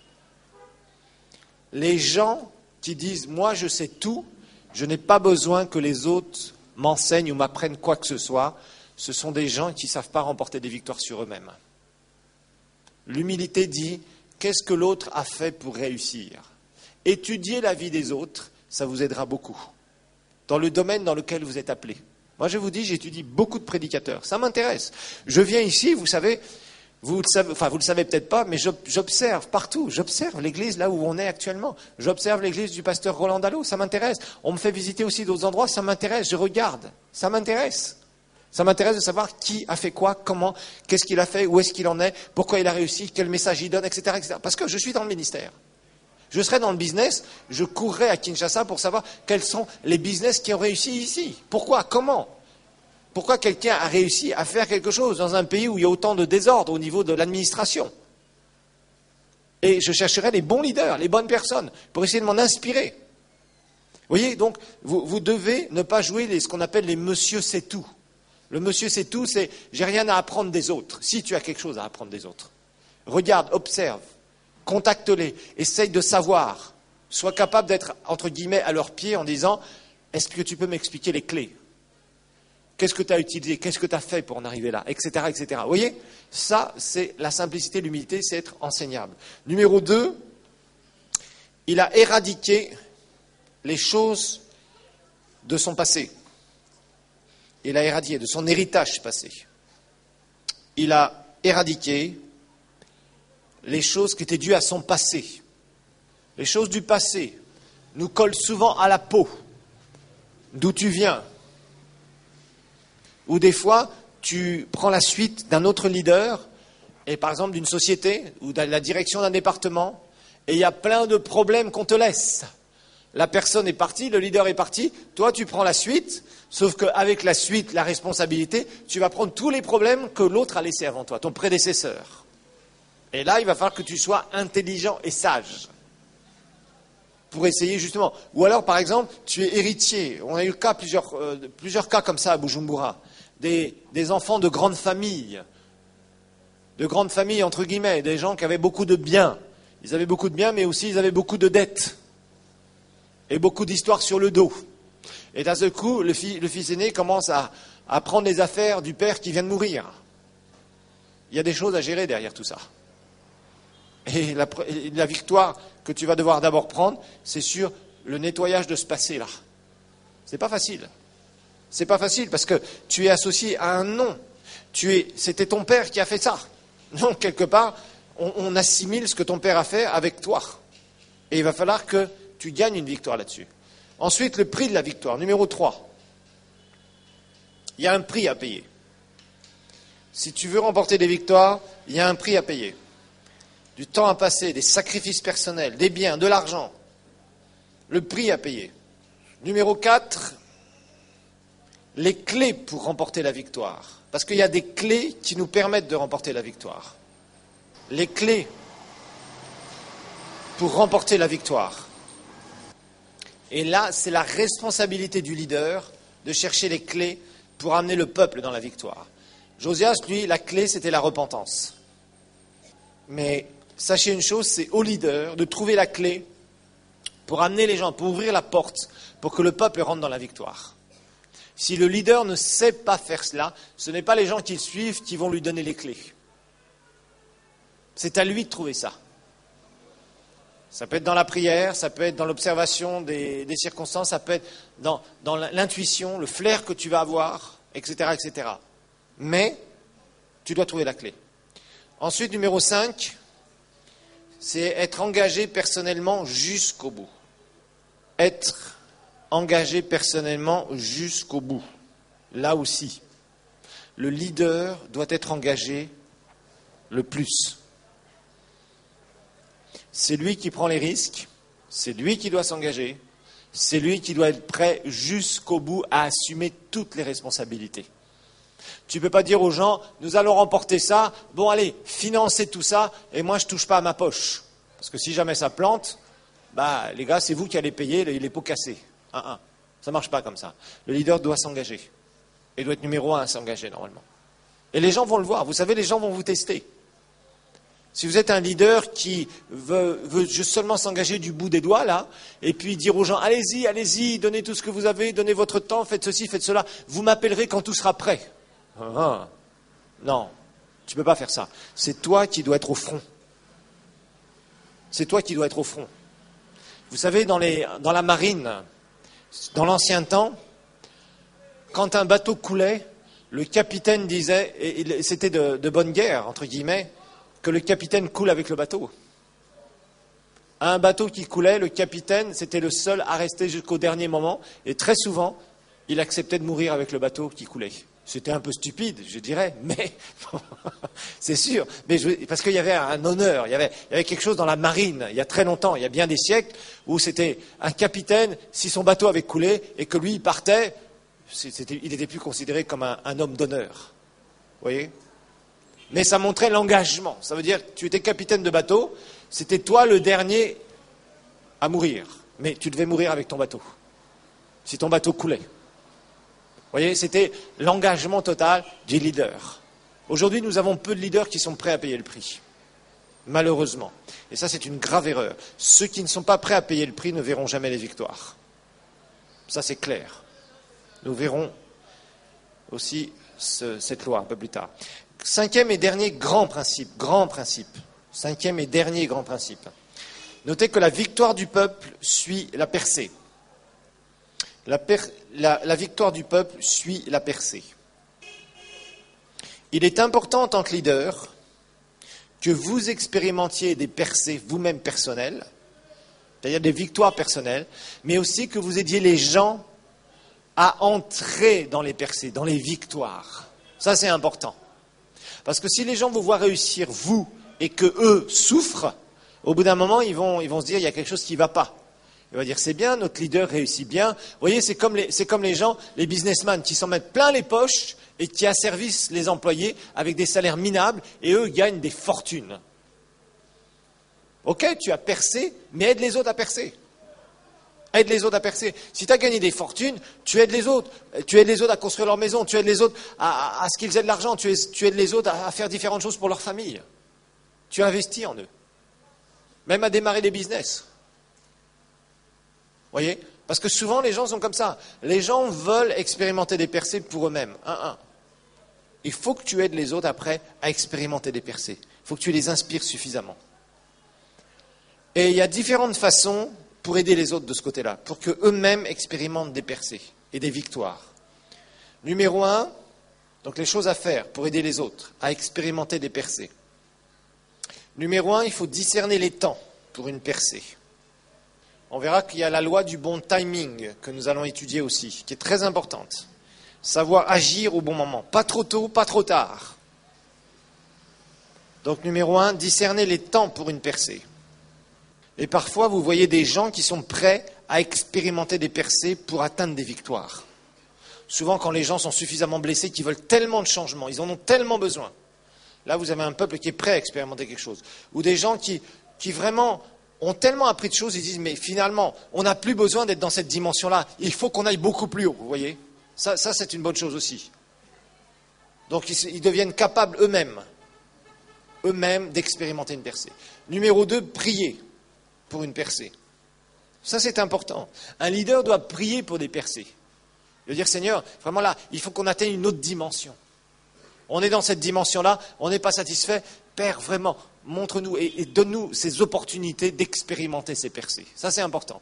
Les gens qui disent « moi je sais tout, je n'ai pas besoin que les autres m'enseignent ou m'apprennent quoi que ce soit », ce sont des gens qui ne savent pas remporter des victoires sur eux-mêmes. L'humilité dit « qu'est-ce que l'autre a fait pour réussir ?» Étudier la vie des autres, ça vous aidera beaucoup, dans le domaine dans lequel vous êtes appelé. Moi je vous dis, j'étudie beaucoup de prédicateurs, ça m'intéresse. Je viens ici, vous savez, vous le savez, enfin vous le savez peut-être pas, mais j'observe partout, j'observe l'église là où on est actuellement. J'observe l'église du pasteur Roland Dallot, ça m'intéresse. On me fait visiter aussi d'autres endroits, ça m'intéresse, je regarde, ça m'intéresse. Ça m'intéresse de savoir qui a fait quoi, comment, qu'est-ce qu'il a fait, où est-ce qu'il en est, pourquoi il a réussi, quel message il donne, et cetera, et cetera. Parce que je suis dans le ministère. Je serais dans le business, je courrais à Kinshasa pour savoir quels sont les business qui ont réussi ici. Pourquoi, comment? Pourquoi quelqu'un a réussi à faire quelque chose dans un pays où il y a autant de désordre au niveau de l'administration? Et je chercherais les bons leaders, les bonnes personnes, pour essayer de m'en inspirer. Vous voyez, donc, vous, vous devez ne pas jouer les, ce qu'on appelle les monsieur c'est tout. Le monsieur c'est tout, c'est j'ai rien à apprendre des autres. Si tu as quelque chose à apprendre des autres, regarde, observe, contacte-les, essaye de savoir, sois capable d'être entre guillemets à leurs pieds en disant est-ce que tu peux m'expliquer les clés? Qu'est-ce que tu as utilisé? Qu'est-ce que tu as fait pour en arriver là? Etc. et cetera. Vous voyez, ça c'est la simplicité, l'humilité, c'est être enseignable. Numéro deux, il a éradiqué les choses de son passé. Il a éradiqué de son héritage passé. Il a éradiqué les choses qui étaient dues à son passé. Les choses du passé nous collent souvent à la peau. D'où tu viens. Ou des fois, tu prends la suite d'un autre leader, et par exemple d'une société, ou de la direction d'un département, et il y a plein de problèmes qu'on te laisse. La personne est partie, le leader est parti, toi tu prends la suite, sauf qu'avec la suite, la responsabilité, tu vas prendre tous les problèmes que l'autre a laissés avant toi, ton prédécesseur. Et là, il va falloir que tu sois intelligent et sage pour essayer justement. Ou alors, par exemple, tu es héritier. On a eu le cas, plusieurs, euh, plusieurs cas comme ça à Bujumbura. Des, des enfants de grandes familles, de grandes familles entre guillemets, des gens qui avaient beaucoup de biens. Ils avaient beaucoup de biens, mais aussi ils avaient beaucoup de dettes. Et beaucoup d'histoires sur le dos. Et d'un seul coup, le, fi, le fils aîné commence à, à prendre les affaires du père qui vient de mourir. Il y a des choses à gérer derrière tout ça. Et la, la victoire que tu vas devoir d'abord prendre, c'est sur le nettoyage de ce passé-là. C'est pas facile. C'est pas facile parce que tu es associé à un nom. Tu es, c'était ton père qui a fait ça. Donc, quelque part, on, on assimile ce que ton père a fait avec toi. Et il va falloir que tu gagnes une victoire là-dessus. Ensuite, le prix de la victoire. Numéro trois. Il y a un prix à payer. Si tu veux remporter des victoires, il y a un prix à payer. Du temps à passer, des sacrifices personnels, des biens, de l'argent. Le prix à payer. Numéro quatre, les clés pour remporter la victoire. Parce qu'il y a des clés qui nous permettent de remporter la victoire. Les clés pour remporter la victoire. Et là, c'est la responsabilité du leader de chercher les clés pour amener le peuple dans la victoire. Josias, lui, la clé, c'était la repentance. Mais sachez une chose, c'est au leader de trouver la clé pour amener les gens, pour ouvrir la porte, pour que le peuple rentre dans la victoire. Si le leader ne sait pas faire cela, ce n'est pas les gens qui le suivent qui vont lui donner les clés. C'est à lui de trouver ça. Ça peut être dans la prière, ça peut être dans l'observation des, des circonstances, ça peut être dans, dans l'intuition, le flair que tu vas avoir, et cetera, et cetera. Mais tu dois trouver la clé. Ensuite, numéro cinq, c'est être engagé personnellement jusqu'au bout. Être engagé personnellement jusqu'au bout. Là aussi, le leader doit être engagé le plus. C'est lui qui prend les risques, c'est lui qui doit s'engager, c'est lui qui doit être prêt jusqu'au bout à assumer toutes les responsabilités. Tu ne peux pas dire aux gens, nous allons remporter ça, bon allez, financez tout ça, et moi je ne touche pas à ma poche. Parce que si jamais ça plante, bah les gars, c'est vous qui allez payer les, les pots cassés. Un, un. Ça ne marche pas comme ça. Le leader doit s'engager. Il doit être numéro un à s'engager normalement. Et les gens vont le voir. Vous savez, les gens vont vous tester. Si vous êtes un leader qui veut, veut juste seulement s'engager du bout des doigts, là, et puis dire aux gens, allez-y, allez-y, donnez tout ce que vous avez, donnez votre temps, faites ceci, faites cela, vous m'appellerez quand tout sera prêt. Ah, non, tu ne peux pas faire ça. C'est toi qui dois être au front. C'est toi qui dois être au front. Vous savez, dans, les, dans la marine, dans l'ancien temps, quand un bateau coulait, le capitaine disait, et c'était de, de bonne guerre, entre guillemets, que le capitaine coule avec le bateau. Un bateau qui coulait, le capitaine, c'était le seul à rester jusqu'au dernier moment, et très souvent, il acceptait de mourir avec le bateau qui coulait. C'était un peu stupide, je dirais, mais c'est sûr. Mais je, parce qu'il y avait un honneur, il y avait, il y avait quelque chose dans la marine, il y a très longtemps, il y a bien des siècles, où c'était un capitaine, si son bateau avait coulé et que lui il partait, c'était, il n'était plus considéré comme un, un homme d'honneur. Vous voyez ? Mais ça montrait l'engagement. Ça veut dire que tu étais capitaine de bateau, c'était toi le dernier à mourir. Mais tu devais mourir avec ton bateau, si ton bateau coulait. Vous voyez, c'était l'engagement total du leader. Aujourd'hui, nous avons peu de leaders qui sont prêts à payer le prix, malheureusement. Et ça, c'est une grave erreur. Ceux qui ne sont pas prêts à payer le prix ne verront jamais les victoires. Ça, c'est clair. Nous verrons aussi ce, cette loi un peu plus tard. Cinquième et dernier grand principe, grand principe. Cinquième et dernier grand principe. Notez que la victoire du peuple suit la percée. La, per, la, la victoire du peuple suit la percée. Il est important en tant que leader que vous expérimentiez des percées vous-même personnelles, c'est-à-dire des victoires personnelles, mais aussi que vous aidiez les gens à entrer dans les percées, dans les victoires. Ça, c'est important. Parce que si les gens vous voient réussir, vous, et que eux souffrent, au bout d'un moment, ils vont, ils vont se dire, il y a quelque chose qui ne va pas. Ils vont dire, c'est bien, notre leader réussit bien. Vous voyez, c'est comme les, c'est comme les gens, les businessmen, qui s'en mettent plein les poches et qui asservissent les employés avec des salaires minables, et eux gagnent des fortunes. Ok, tu as percé, mais aide les autres à percer. Aide les autres à percer. Si tu as gagné des fortunes, tu aides les autres. Tu aides les autres à construire leur maison, tu aides les autres à, à, à ce qu'ils aient de l'argent, tu aides, tu aides les autres à, à faire différentes choses pour leur famille. Tu investis en eux. Même à démarrer des business. Vous voyez ? Parce que souvent, les gens sont comme ça. Les gens veulent expérimenter des percées pour eux-mêmes. Un, un. Il faut que tu aides les autres après à expérimenter des percées. Il faut que tu les inspires suffisamment. Et il y a différentes façons pour aider les autres de ce côté-là, pour qu'eux-mêmes expérimentent des percées et des victoires. Numéro un, donc les choses à faire pour aider les autres à expérimenter des percées. Numéro un, il faut discerner les temps pour une percée. On verra qu'il y a la loi du bon timing que nous allons étudier aussi, qui est très importante. Savoir agir au bon moment, pas trop tôt, pas trop tard. Donc numéro un, discerner les temps pour une percée. Et parfois, vous voyez des gens qui sont prêts à expérimenter des percées pour atteindre des victoires. Souvent, quand les gens sont suffisamment blessés, qu'ils veulent tellement de changements, ils en ont tellement besoin. Là, vous avez un peuple qui est prêt à expérimenter quelque chose. Ou des gens qui, qui vraiment ont tellement appris de choses, ils disent, mais finalement, on n'a plus besoin d'être dans cette dimension-là. Il faut qu'on aille beaucoup plus haut, vous voyez. Ça, ça, c'est une bonne chose aussi. Donc, ils, ils deviennent capables eux-mêmes, eux-mêmes d'expérimenter une percée. Numéro deux, prier pour une percée. Ça, c'est important. Un leader doit prier pour des percées. Il veut dire, Seigneur, vraiment là, il faut qu'on atteigne une autre dimension. On est dans cette dimension-là, on n'est pas satisfait. Père, vraiment, montre-nous et, et donne-nous ces opportunités d'expérimenter ces percées. Ça, c'est important.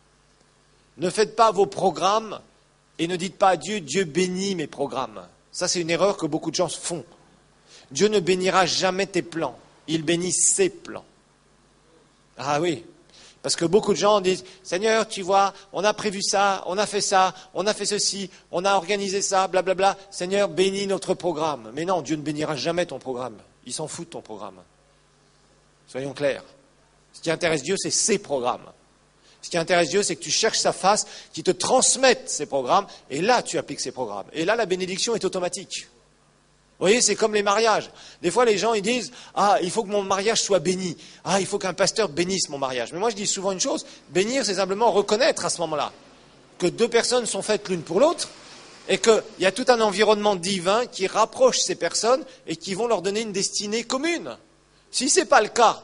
Ne faites pas vos programmes et ne dites pas à Dieu, Dieu bénit mes programmes. Ça, c'est une erreur que beaucoup de gens font. Dieu ne bénira jamais tes plans. Il bénit ses plans. Ah oui. Parce que beaucoup de gens disent, Seigneur, tu vois, on a prévu ça, on a fait ça, on a fait ceci, on a organisé ça, blablabla. Seigneur, bénis notre programme. Mais non, Dieu ne bénira jamais ton programme. Il s'en fout de ton programme. Soyons clairs. Ce qui intéresse Dieu, c'est ses programmes. Ce qui intéresse Dieu, c'est que tu cherches sa face, qu'il te transmette ses programmes, et là, tu appliques ses programmes. Et là, la bénédiction est automatique. Vous voyez, c'est comme les mariages. Des fois, les gens, ils disent, ah, il faut que mon mariage soit béni. Ah, il faut qu'un pasteur bénisse mon mariage. Mais moi, je dis souvent une chose, bénir, c'est simplement reconnaître à ce moment-là que deux personnes sont faites l'une pour l'autre et qu'il y a tout un environnement divin qui rapproche ces personnes et qui vont leur donner une destinée commune. Si ce n'est pas le cas,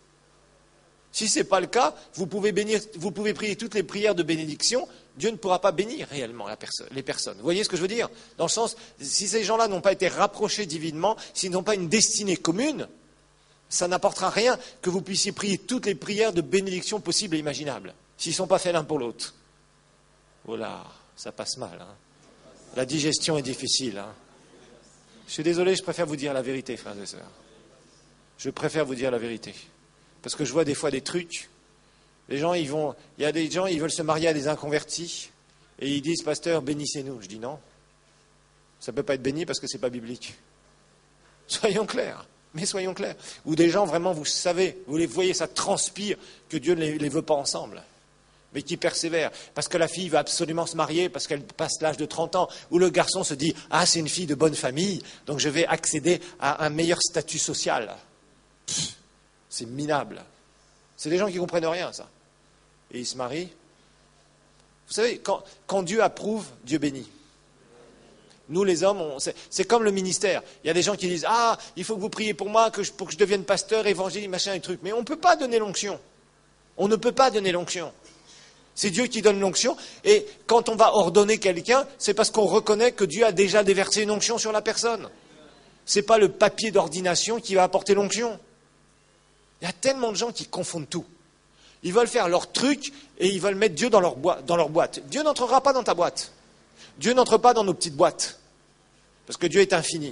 si ce n'est pas le cas, vous pouvez bénir, vous pouvez prier toutes les prières de bénédiction, Dieu ne pourra pas bénir réellement la perso- les personnes. Vous voyez ce que je veux dire? Dans le sens, si ces gens-là n'ont pas été rapprochés divinement, s'ils n'ont pas une destinée commune, ça n'apportera rien que vous puissiez prier toutes les prières de bénédiction possibles et imaginables, s'ils ne sont pas faits l'un pour l'autre. Oh là, ça passe mal. Hein. La digestion est difficile. Hein. Je suis désolé, je préfère vous dire la vérité, frères et sœurs. Je préfère vous dire la vérité. Parce que je vois des fois des trucs. Les gens, ils vont, il y a des gens, ils veulent se marier à des inconvertis et ils disent, pasteur, bénissez-nous. Je dis non, ça ne peut pas être béni parce que ce n'est pas biblique. Soyons clairs, mais soyons clairs. Ou des gens, vraiment, vous savez, vous les voyez, ça transpire que Dieu ne les, les veut pas ensemble, mais qui persévèrent. Parce que la fille veut absolument se marier, parce qu'elle passe l'âge de trente ans, ou le garçon se dit, ah, c'est une fille de bonne famille, donc je vais accéder à un meilleur statut social. Pff, c'est minable. C'est des gens qui ne comprennent rien, ça. Et ils se marient. Vous savez, quand, quand Dieu approuve, Dieu bénit. Nous, les hommes, on, c'est, c'est comme le ministère. Il y a des gens qui disent, ah, il faut que vous priez pour moi, que je, pour que je devienne pasteur, évangéliste, machin, et truc. Mais on ne peut pas donner l'onction. On ne peut pas donner l'onction. C'est Dieu qui donne l'onction. Et quand on va ordonner quelqu'un, c'est parce qu'on reconnaît que Dieu a déjà déversé une onction sur la personne. Ce n'est pas le papier d'ordination qui va apporter l'onction. Il y a tellement de gens qui confondent tout. Ils veulent faire leur truc et ils veulent mettre Dieu dans leur, boi- dans leur boîte. Dieu n'entrera pas dans ta boîte. Dieu n'entre pas dans nos petites boîtes. Parce que Dieu est infini.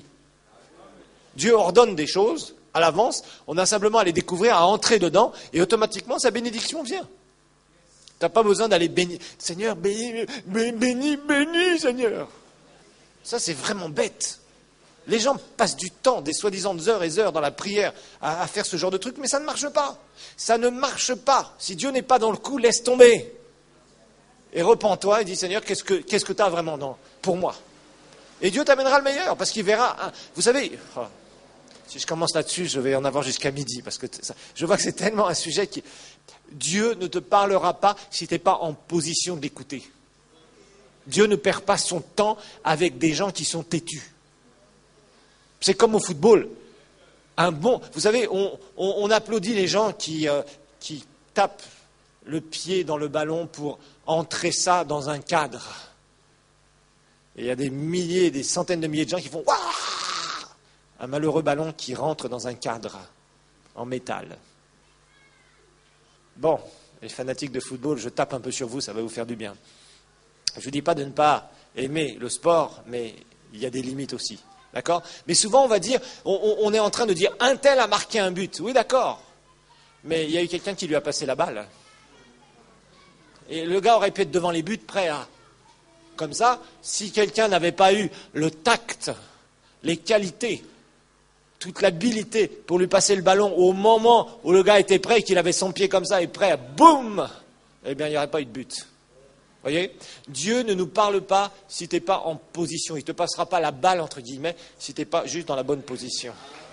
Dieu ordonne des choses à l'avance. On a simplement à les découvrir, à entrer dedans et automatiquement sa bénédiction vient. Tu n'as pas besoin d'aller bénir. Seigneur, bénis, bénis, bénis, Seigneur. Ça, c'est vraiment bête. Les gens passent du temps, des soi-disant heures et heures dans la prière à, à faire ce genre de truc, mais ça ne marche pas. Ça ne marche pas. Si Dieu n'est pas dans le coup, laisse tomber. Et repens-toi et dis, Seigneur, qu'est-ce que qu'est-ce que tu as vraiment dans, pour moi? Et Dieu t'amènera le meilleur, parce qu'il verra. Hein, vous savez, oh, si je commence là-dessus, je vais en avoir jusqu'à midi, parce que ça, je vois que c'est tellement un sujet qui... Dieu ne te parlera pas si tu n'es pas en position d'écouter. Dieu ne perd pas son temps avec des gens qui sont têtus. C'est comme au football. Un bon, vous savez, on, on, on applaudit les gens qui, euh, qui tapent le pied dans le ballon pour entrer ça dans un cadre. Et il y a des milliers, des centaines de milliers de gens qui font « Waouh !» Un malheureux ballon qui rentre dans un cadre en métal. Bon, les fanatiques de football, je tape un peu sur vous, ça va vous faire du bien. Je ne vous dis pas de ne pas aimer le sport, mais il y a des limites aussi. D'accord? Mais souvent, on va dire, on, on est en train de dire, un tel a marqué un but. Oui, d'accord. Mais il y a eu quelqu'un qui lui a passé la balle. Et le gars aurait pu être devant les buts, prêt à... Comme ça, si quelqu'un n'avait pas eu le tact, les qualités, toute l'habilité pour lui passer le ballon au moment où le gars était prêt, qu'il avait son pied comme ça et prêt à boum, eh bien, il n'y aurait pas eu de but. Vous voyez ? Dieu ne nous parle pas si tu n'es pas en position. Il ne te passera pas la balle, entre guillemets, si tu n'es pas juste dans la bonne position.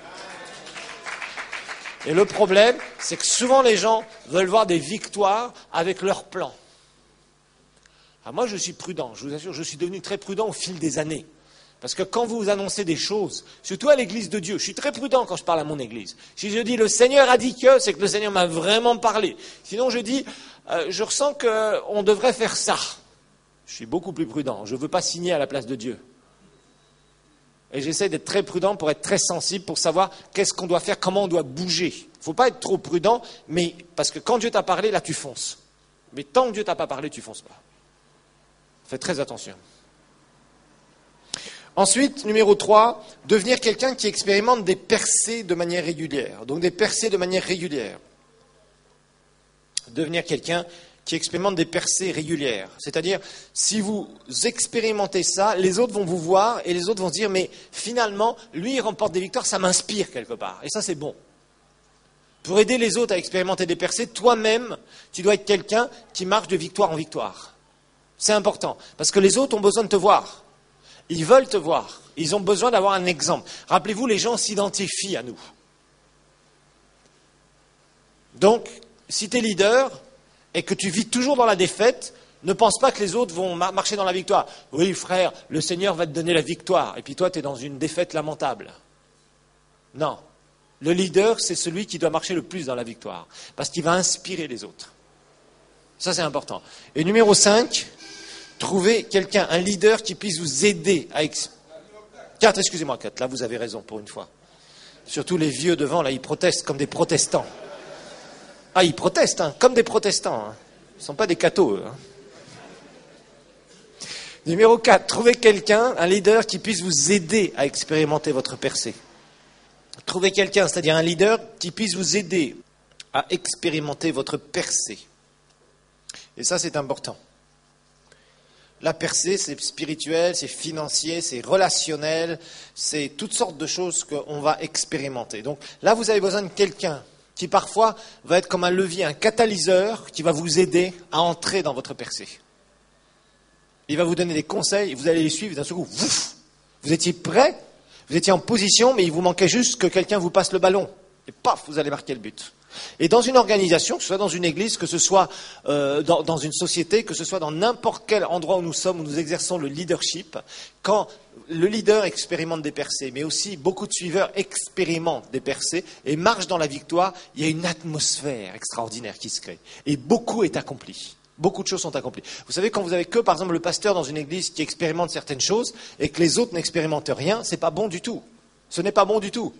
Et le problème, c'est que souvent les gens veulent voir des victoires avec leur plan. Alors moi, je suis prudent, je vous assure, je suis devenu très prudent au fil des années. Parce que quand vous vous annoncez des choses, surtout à l'église de Dieu, je suis très prudent quand je parle à mon église. Si je dis le Seigneur a dit que, c'est que le Seigneur m'a vraiment parlé. Sinon je dis, euh, je ressens qu'on devrait faire ça. Je suis beaucoup plus prudent, je ne veux pas signer à la place de Dieu. Et j'essaie d'être très prudent pour être très sensible, pour savoir qu'est-ce qu'on doit faire, comment on doit bouger. Il ne faut pas être trop prudent, mais parce que quand Dieu t'a parlé, là tu fonces. Mais tant que Dieu t'a pas parlé, tu fonces pas. Faites très attention. Ensuite, numéro trois, devenir quelqu'un qui expérimente des percées de manière régulière. Donc des percées de manière régulière. Devenir quelqu'un qui expérimente des percées régulières. C'est-à-dire, si vous expérimentez ça, les autres vont vous voir et les autres vont se dire, mais finalement, lui, il remporte des victoires, ça m'inspire quelque part. Et ça, c'est bon. Pour aider les autres à expérimenter des percées, toi-même, tu dois être quelqu'un qui marche de victoire en victoire. C'est important, parce que les autres ont besoin de te voir. Ils veulent te voir. Ils ont besoin d'avoir un exemple. Rappelez-vous, les gens s'identifient à nous. Donc, si tu es leader et que tu vis toujours dans la défaite, ne pense pas que les autres vont marcher dans la victoire. Oui, frère, le Seigneur va te donner la victoire. Et puis toi, tu es dans une défaite lamentable. Non. Le leader, c'est celui qui doit marcher le plus dans la victoire. Parce qu'il va inspirer les autres. Ça, c'est important. Et numéro cinq, trouver quelqu'un, un leader qui puisse vous aider à... Ex... Quatre, excusez-moi, quatre. Là, vous avez raison pour une fois. Surtout les vieux devant, là, ils protestent comme des protestants. Ah, ils protestent, hein, comme des protestants. Hein. Ils ne sont pas des cathos, eux. Hein. Numéro quatre, trouvez quelqu'un, un leader qui puisse vous aider à expérimenter votre percée. Trouvez quelqu'un, c'est-à-dire un leader qui puisse vous aider à expérimenter votre percée. Et ça, c'est important. La percée, c'est spirituel, c'est financier, c'est relationnel, c'est toutes sortes de choses qu'on va expérimenter. Donc là, vous avez besoin de quelqu'un qui parfois va être comme un levier, un catalyseur qui va vous aider à entrer dans votre percée. Il va vous donner des conseils, vous allez les suivre, d'un seul coup, vous, vous étiez prêt, vous étiez en position, mais il vous manquait juste que quelqu'un vous passe le ballon. Et paf, vous allez marquer le but. Et dans une organisation, que ce soit dans une église, que ce soit euh, dans, dans une société, que ce soit dans n'importe quel endroit où nous sommes, où nous exerçons le leadership, quand le leader expérimente des percées, mais aussi beaucoup de suiveurs expérimentent des percées et marchent dans la victoire, il y a une atmosphère extraordinaire qui se crée. Et beaucoup est accompli. Beaucoup de choses sont accomplies. Vous savez, quand vous avez que, par exemple, le pasteur dans une église qui expérimente certaines choses et que les autres n'expérimentent rien, c'est pas bon du tout. Ce n'est pas bon du tout.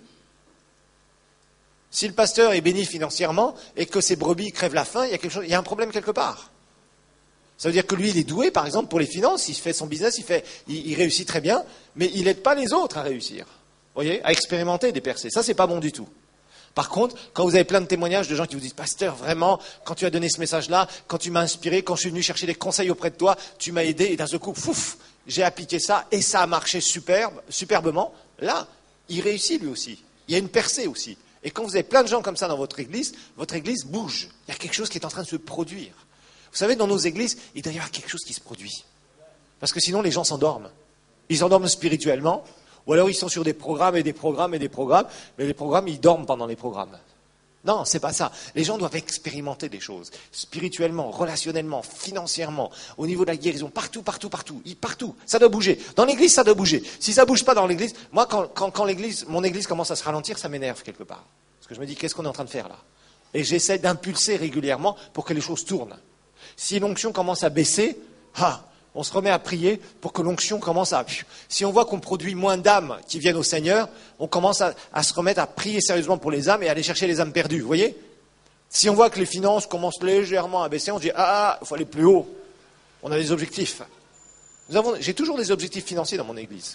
Si le pasteur est béni financièrement et que ses brebis crèvent la faim, il y a quelque chose, il y a un problème quelque part. Ça veut dire que lui, il est doué, par exemple, pour les finances, il fait son business, il, fait, il, il réussit très bien, mais il n'aide pas les autres à réussir. Vous voyez, à expérimenter des percées. Ça, c'est pas bon du tout. Par contre, quand vous avez plein de témoignages de gens qui vous disent « Pasteur, vraiment, quand tu as donné ce message-là, quand tu m'as inspiré, quand je suis venu chercher des conseils auprès de toi, tu m'as aidé et d'un seul coup, fouf, j'ai appliqué ça et ça a marché superbe, superbement », là, il réussit lui aussi. Il y a une percée aussi. Et quand vous avez plein de gens comme ça dans votre église, votre église bouge. Il y a quelque chose qui est en train de se produire. Vous savez, dans nos églises, il doit y avoir quelque chose qui se produit. Parce que sinon, les gens s'endorment. Ils s'endorment spirituellement, ou alors ils sont sur des programmes et des programmes et des programmes, mais les programmes, ils dorment pendant les programmes. Non, c'est pas ça. Les gens doivent expérimenter des choses, spirituellement, relationnellement, financièrement, au niveau de la guérison, partout, partout, partout, partout. Ça doit bouger. Dans l'église, ça doit bouger. Si ça bouge pas dans l'église, moi, quand, quand, quand l'église, mon église commence à se ralentir, ça m'énerve quelque part. Parce que je me dis, qu'est-ce qu'on est en train de faire là? Et j'essaie d'impulser régulièrement pour que les choses tournent. Si l'onction commence à baisser, ah, on se remet à prier pour que l'onction commence à... Si on voit qu'on produit moins d'âmes qui viennent au Seigneur, on commence à, à se remettre à prier sérieusement pour les âmes et à aller chercher les âmes perdues, vous voyez? Si on voit que les finances commencent légèrement à baisser, on se dit « Ah, il faut aller plus haut. » On a des objectifs. Nous avons, j'ai toujours des objectifs financiers dans mon église.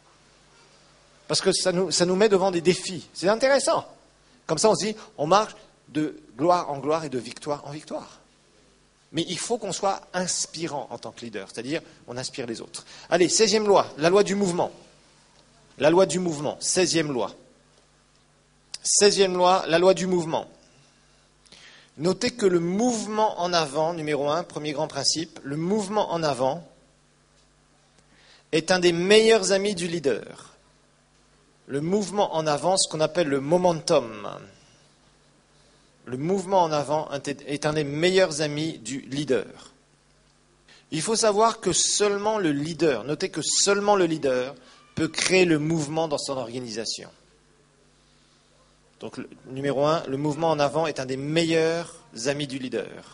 Parce que ça nous, ça nous met devant des défis. C'est intéressant. Comme ça, on se dit, on marche de gloire en gloire et de victoire en victoire. Mais il faut qu'on soit inspirant en tant que leader, c'est-à-dire on inspire les autres. Allez, seizième loi, la loi du mouvement. La loi du mouvement, seizième loi. Seizième loi, la loi du mouvement. Notez que le mouvement en avant, numéro un, premier grand principe, le mouvement en avant est un des meilleurs amis du leader. Le mouvement en avant, ce qu'on appelle le momentum. Le mouvement en avant est un des meilleurs amis du leader. Il faut savoir que seulement le leader, notez que seulement le leader peut créer le mouvement dans son organisation. Donc, le, numéro un, le mouvement en avant est un des meilleurs amis du leader.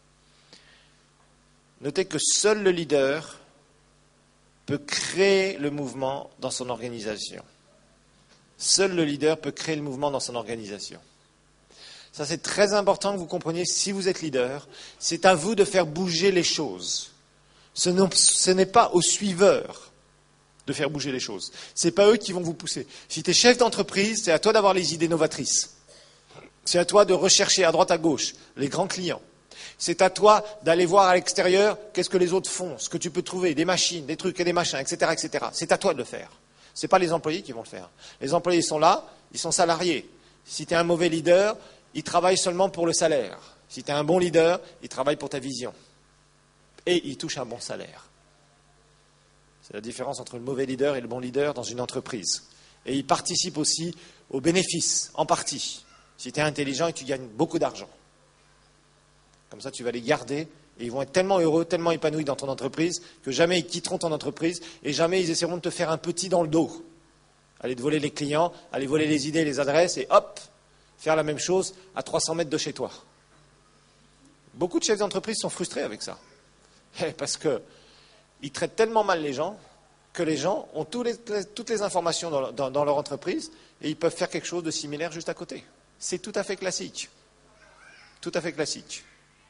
Notez que seul le leader peut créer le mouvement dans son organisation. Seul le leader peut créer le mouvement dans son organisation. Ça, c'est très important que vous compreniez, si vous êtes leader, c'est à vous de faire bouger les choses. Ce n'est pas aux suiveurs de faire bouger les choses. Ce n'est pas eux qui vont vous pousser. Si tu es chef d'entreprise, c'est à toi d'avoir les idées novatrices. C'est à toi de rechercher à droite à gauche les grands clients. C'est à toi d'aller voir à l'extérieur qu'est-ce que les autres font, ce que tu peux trouver, des machines, des trucs et des machins, et cetera, et cetera. C'est à toi de le faire. Ce n'est pas les employés qui vont le faire. Les employés sont là, ils sont salariés. Si tu es un mauvais leader, ils travaillent seulement pour le salaire. Si tu es un bon leader, ils travaillent pour ta vision. Et ils touchent un bon salaire. C'est la différence entre le mauvais leader et le bon leader dans une entreprise. Et ils participent aussi aux bénéfices, en partie. Si tu es intelligent et tu gagnes beaucoup d'argent. Comme ça, tu vas les garder et ils vont être tellement heureux, tellement épanouis dans ton entreprise que jamais ils quitteront ton entreprise et jamais ils essaieront de te faire un petit dans le dos. Aller te voler les clients, aller voler les idées, les adresses et hop, faire la même chose à trois cents mètres de chez toi. Beaucoup de chefs d'entreprise sont frustrés avec ça. Parce qu'ils traitent tellement mal les gens que les gens ont tous les, toutes les informations dans, dans, dans leur entreprise et ils peuvent faire quelque chose de similaire juste à côté. C'est tout à fait classique. Tout à fait classique.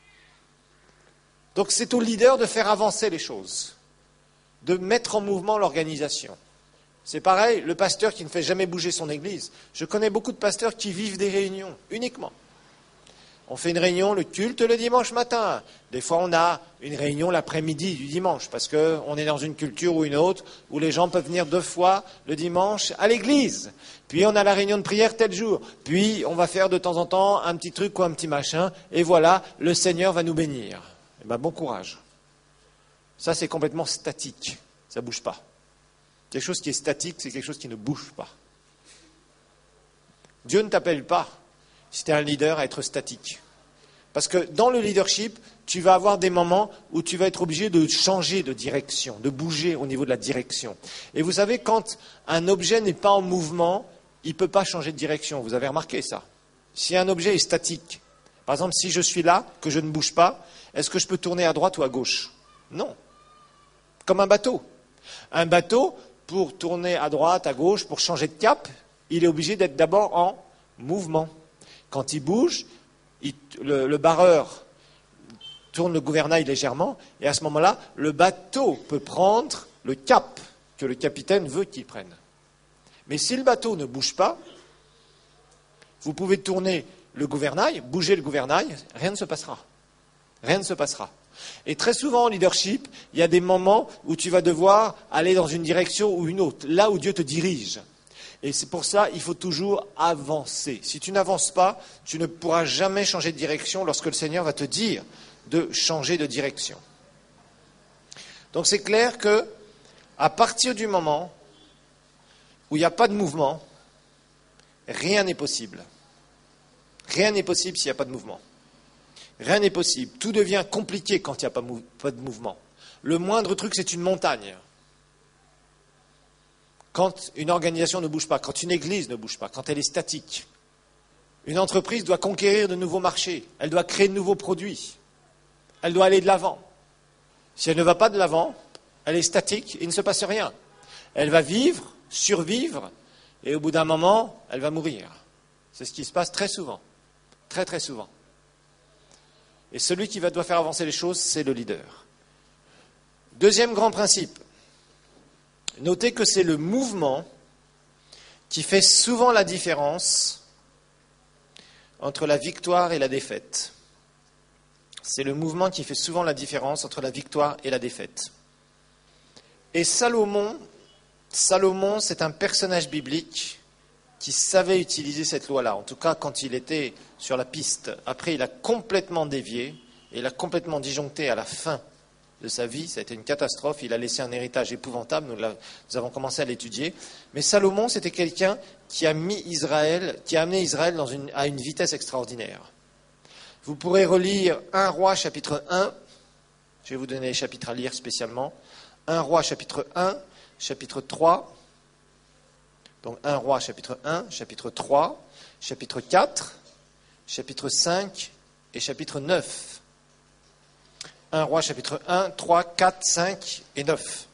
Donc c'est au leader de faire avancer les choses, de mettre en mouvement l'organisation. C'est pareil, le pasteur qui ne fait jamais bouger son église. Je connais beaucoup de pasteurs qui vivent des réunions, uniquement. On fait une réunion, le culte, le dimanche matin. Des fois, on a une réunion l'après-midi du dimanche, parce qu'on est dans une culture ou une autre, où les gens peuvent venir deux fois le dimanche à l'église. Puis, on a la réunion de prière tel jour. Puis, on va faire de temps en temps un petit truc ou un petit machin. Et voilà, le Seigneur va nous bénir. Eh bien, bon courage. Ça, c'est complètement statique. Ça ne bouge pas. Quelque chose qui est statique, c'est quelque chose qui ne bouge pas. Dieu ne t'appelle pas, si tu es un leader, à être statique. Parce que dans le leadership, tu vas avoir des moments où tu vas être obligé de changer de direction, de bouger au niveau de la direction. Et vous savez, quand un objet n'est pas en mouvement, il ne peut pas changer de direction. Vous avez remarqué ça? Si un objet est statique, par exemple, si je suis là, que je ne bouge pas, est-ce que je peux tourner à droite ou à gauche? Non. Comme un bateau. Un bateau, pour tourner à droite, à gauche, pour changer de cap, il est obligé d'être d'abord en mouvement. Quand il bouge, il, le, le barreur tourne le gouvernail légèrement, et à ce moment-là, le bateau peut prendre le cap que le capitaine veut qu'il prenne. Mais si le bateau ne bouge pas, vous pouvez tourner le gouvernail, bouger le gouvernail, rien ne se passera. Rien ne se passera. Et très souvent en leadership, il y a des moments où tu vas devoir aller dans une direction ou une autre, là où Dieu te dirige. Et c'est pour ça qu'il faut toujours avancer. Si tu n'avances pas, tu ne pourras jamais changer de direction lorsque le Seigneur va te dire de changer de direction. Donc c'est clair que à partir du moment où il n'y a pas de mouvement, rien n'est possible. Rien n'est possible s'il n'y a pas de mouvement. Rien n'est possible. Tout devient compliqué quand il n'y a pas, mou- pas de mouvement. Le moindre truc, c'est une montagne. Quand une organisation ne bouge pas, quand une église ne bouge pas, quand elle est statique. Une entreprise doit conquérir de nouveaux marchés. Elle doit créer de nouveaux produits. Elle doit aller de l'avant. Si elle ne va pas de l'avant, elle est statique, il ne se passe rien. Elle va vivre, survivre, et au bout d'un moment, elle va mourir. C'est ce qui se passe très souvent. Très très souvent. Et celui qui va doit faire avancer les choses, c'est le leader. Deuxième grand principe. Notez que c'est le mouvement qui fait souvent la différence entre la victoire et la défaite. C'est le mouvement qui fait souvent la différence entre la victoire et la défaite. Et Salomon, Salomon, c'est un personnage biblique qui savait utiliser cette loi-là, en tout cas quand il était sur la piste. Après, il a complètement dévié, et il a complètement disjoncté à la fin de sa vie. Ça a été une catastrophe, il a laissé un héritage épouvantable, nous, nous avons commencé à l'étudier. Mais Salomon, c'était quelqu'un qui a mis Israël, qui a amené Israël dans une, à une vitesse extraordinaire. Vous pourrez relire un roi chapitre un, je vais vous donner les chapitres à lire spécialement. un roi chapitre un, chapitre trois, donc un roi chapitre un, chapitre trois, chapitre quatre, chapitre cinq et chapitre neuf. un roi chapitre un, trois, quatre, cinq et neuf.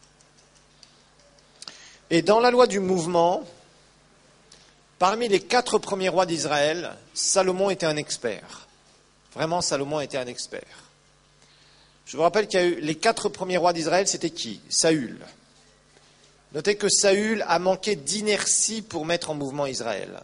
Et dans la loi du mouvement, parmi les quatre premiers rois d'Israël, Salomon était un expert. Vraiment, Salomon était un expert. Je vous rappelle qu'il y a eu les quatre premiers rois d'Israël, c'était qui? Saül. Notez que Saül a manqué d'inertie pour mettre en mouvement Israël.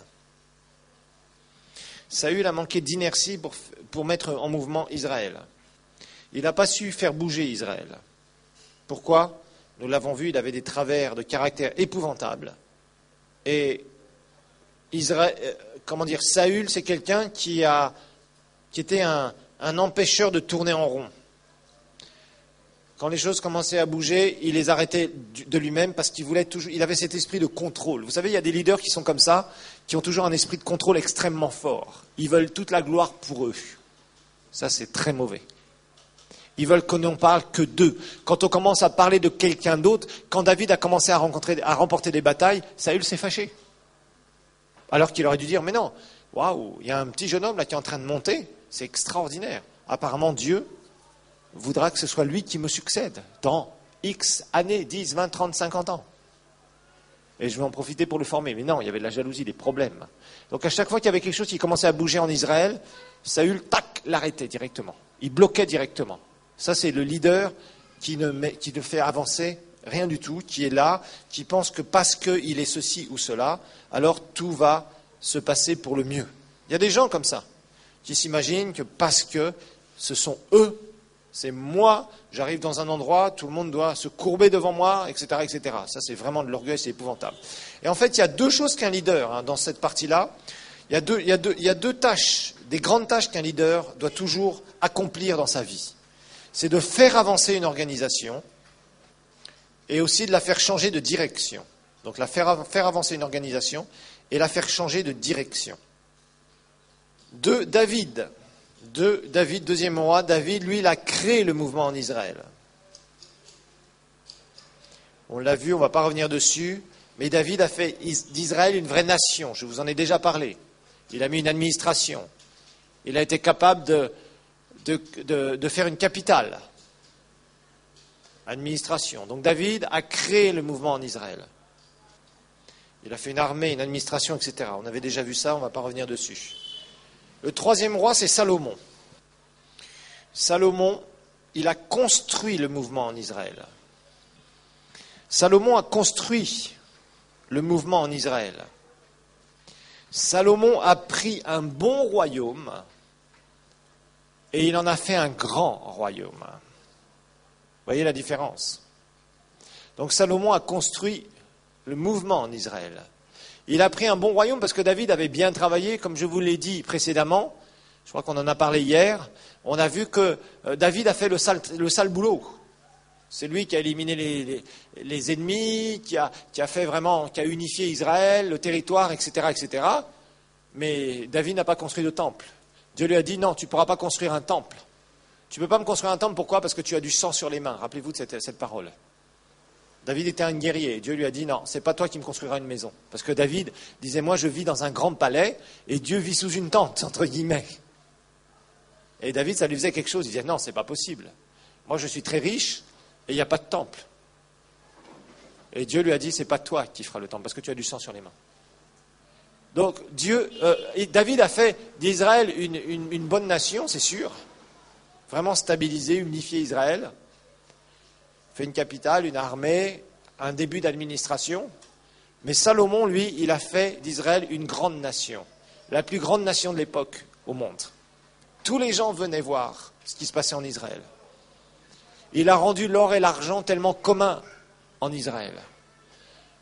Saül a manqué d'inertie pour, pour mettre en mouvement Israël. Il n'a pas su faire bouger Israël. Pourquoi? Nous l'avons vu, il avait des travers de caractère épouvantables. Et Israël, euh, comment dire, Saül, c'est quelqu'un qui a, qui était un, un empêcheur de tourner en rond. Quand les choses commençaient à bouger, il les arrêtait de lui-même parce qu'il voulait toujours, il avait cet esprit de contrôle. Vous savez, il y a des leaders qui sont comme ça, qui ont toujours un esprit de contrôle extrêmement fort. Ils veulent toute la gloire pour eux. Ça, c'est très mauvais. Ils veulent qu'on n'en parle que d'eux. Quand on commence à parler de quelqu'un d'autre, quand David a commencé à, rencontrer, à remporter des batailles, Saül s'est fâché. Alors qu'il aurait dû dire, mais non, waouh, il y a un petit jeune homme là qui est en train de monter, c'est extraordinaire. Apparemment, Dieu voudra que ce soit lui qui me succède dans X années, dix, vingt, trente, cinquante ans. Et je vais en profiter pour le former. Mais non, il y avait de la jalousie, des problèmes. Donc à chaque fois qu'il y avait quelque chose qui commençait à bouger en Israël, Saül, tac, l'arrêtait directement. Il bloquait directement. Ça, c'est le leader qui ne, met, qui ne fait avancer rien du tout, qui est là, qui pense que parce qu'il est ceci ou cela, alors tout va se passer pour le mieux. Il y a des gens comme ça, qui s'imaginent que parce que ce sont eux, c'est moi, j'arrive dans un endroit, tout le monde doit se courber devant moi, et cetera, et cetera. Ça, c'est vraiment de l'orgueil, c'est épouvantable. Et en fait, il y a deux choses qu'un leader, hein, dans cette partie-là. Il y a deux, il y a deux, il y a deux tâches, des grandes tâches qu'un leader doit toujours accomplir dans sa vie. C'est de faire avancer une organisation et aussi de la faire changer de direction. Donc, la faire, faire avancer une organisation et la faire changer de direction. De David. De David, deuxième roi, David, lui, il a créé le mouvement en Israël. On l'a vu, on ne va pas revenir dessus, mais David a fait d'Israël une vraie nation. Je vous en ai déjà parlé. Il a mis une administration. Il a été capable de, de, de, de faire une capitale. Administration. Donc David a créé le mouvement en Israël. Il a fait une armée, une administration, et cetera. On avait déjà vu ça, on ne va pas revenir dessus. Le troisième roi, c'est Salomon. Salomon, il a construit le mouvement en Israël. Salomon a construit le mouvement en Israël. Salomon a pris un bon royaume et il en a fait un grand royaume. Vous voyez la différence? Donc Salomon a construit le mouvement en Israël. Il a pris un bon royaume parce que David avait bien travaillé, comme je vous l'ai dit précédemment. Je crois qu'on en a parlé hier. On a vu que David a fait le sale, le sale boulot. C'est lui qui a éliminé les, les, les ennemis, qui a, qui a fait vraiment, qui a unifié Israël, le territoire, et cetera, et cetera. Mais David n'a pas construit de temple. Dieu lui a dit, non, tu ne pourras pas construire un temple. Tu ne peux pas me construire un temple, pourquoi? Parce que tu as du sang sur les mains. Rappelez-vous de cette, cette parole. David était un guerrier. Dieu lui a dit, non, c'est pas toi qui me construiras une maison. Parce que David disait, moi je vis dans un grand palais et Dieu vit sous une tente, entre guillemets. Et David, ça lui faisait quelque chose. Il disait, non, c'est pas possible. Moi je suis très riche et il n'y a pas de temple. Et Dieu lui a dit, c'est pas toi qui feras le temple parce que tu as du sang sur les mains. Donc Dieu, euh, David a fait d'Israël une, une, une bonne nation, c'est sûr. Vraiment stabiliser, unifier Israël. Fait une capitale, une armée, un début d'administration. Mais Salomon, lui, il a fait d'Israël une grande nation. La plus grande nation de l'époque au monde. Tous les gens venaient voir ce qui se passait en Israël. Il a rendu l'or et l'argent tellement communs en Israël.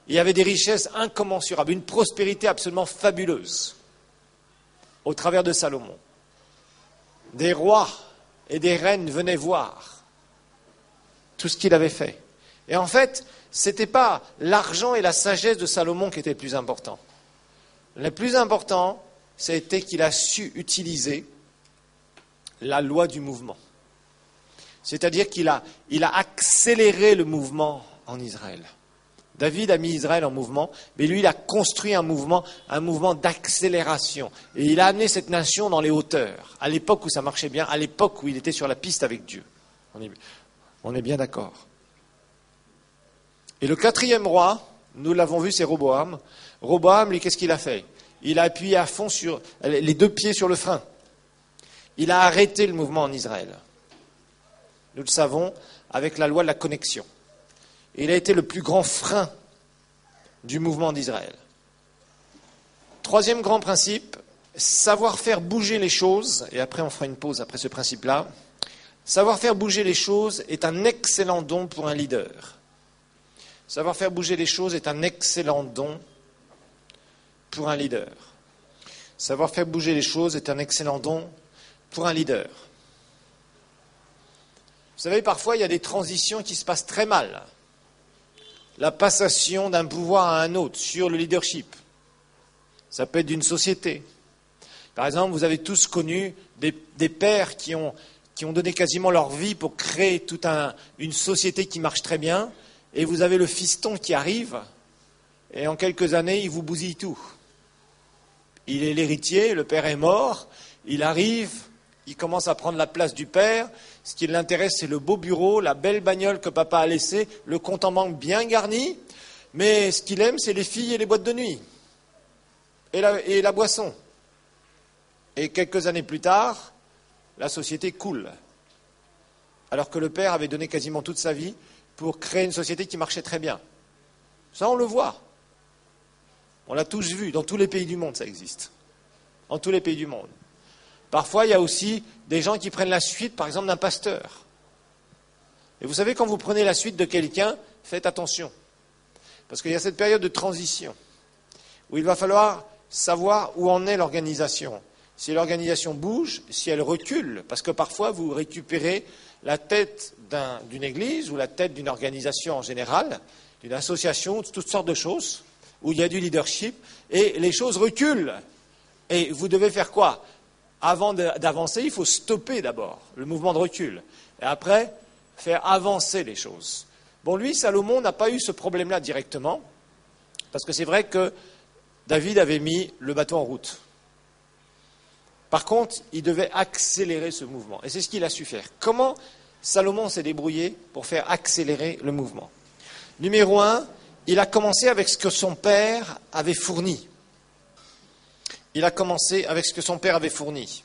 Il y avait des richesses incommensurables, une prospérité absolument fabuleuse au travers de Salomon. Des rois et des reines venaient voir tout ce qu'il avait fait. Et en fait, ce n'était pas l'argent et la sagesse de Salomon qui étaient le plus important. Le plus important, c'était qu'il a su utiliser la loi du mouvement. C'est-à-dire qu'il a, il a accéléré le mouvement en Israël. David a mis Israël en mouvement, mais lui, il a construit un mouvement, un mouvement d'accélération. Et il a amené cette nation dans les hauteurs, à l'époque où ça marchait bien, à l'époque où il était sur la piste avec Dieu. On est, on est bien d'accord. Et le quatrième roi, nous l'avons vu, c'est Roboam. Roboam, lui, qu'est-ce qu'il a fait? Il a appuyé à fond sur les deux pieds sur le frein. Il a arrêté le mouvement en Israël. Nous le savons, avec la loi de la connexion. Il a été le plus grand frein du mouvement d'Israël. Troisième grand principe, savoir faire bouger les choses, et après on fera une pause après ce principe-là, savoir faire bouger les choses est un excellent don pour un leader. Savoir faire bouger les choses est un excellent don pour un leader. Savoir faire bouger les choses est un excellent don pour un leader. Vous savez, parfois il y a des transitions qui se passent très mal. La passation d'un pouvoir à un autre sur le leadership. Ça peut être d'une société. Par exemple, vous avez tous connu des, des pères qui ont, qui ont donné quasiment leur vie pour créer toute un, une société qui marche très bien, et vous avez le fiston qui arrive, et en quelques années, il vous bousille tout. Il est l'héritier, le père est mort, il arrive, il commence à prendre la place du père. Ce qui l'intéresse, c'est le beau bureau, la belle bagnole que papa a laissée, le compte en banque bien garni. Mais ce qu'il aime, c'est les filles et les boîtes de nuit. Et la, et la boisson. Et quelques années plus tard, la société coule. Alors que le père avait donné quasiment toute sa vie pour créer une société qui marchait très bien. Ça, on le voit. On l'a tous vu. Dans tous les pays du monde, ça existe. Dans tous les pays du monde. Parfois, il y a aussi des gens qui prennent la suite, par exemple, d'un pasteur. Et vous savez, quand vous prenez la suite de quelqu'un, faites attention. Parce qu'il y a cette période de transition où il va falloir savoir où en est l'organisation. Si l'organisation bouge, si elle recule, parce que parfois, vous récupérez la tête d'un, d'une église ou la tête d'une organisation en général, d'une association, toutes sortes de choses, où il y a du leadership, et les choses reculent. Et vous devez faire quoi ? Avant d'avancer, il faut stopper d'abord le mouvement de recul. Et après, faire avancer les choses. Bon, lui, Salomon n'a pas eu ce problème-là directement, parce que c'est vrai que David avait mis le bateau en route. Par contre, il devait accélérer ce mouvement. Et c'est ce qu'il a su faire. Comment Salomon s'est débrouillé pour faire accélérer le mouvement? Numéro un, il a commencé avec ce que son père avait fourni. Il a commencé avec ce que son père avait fourni.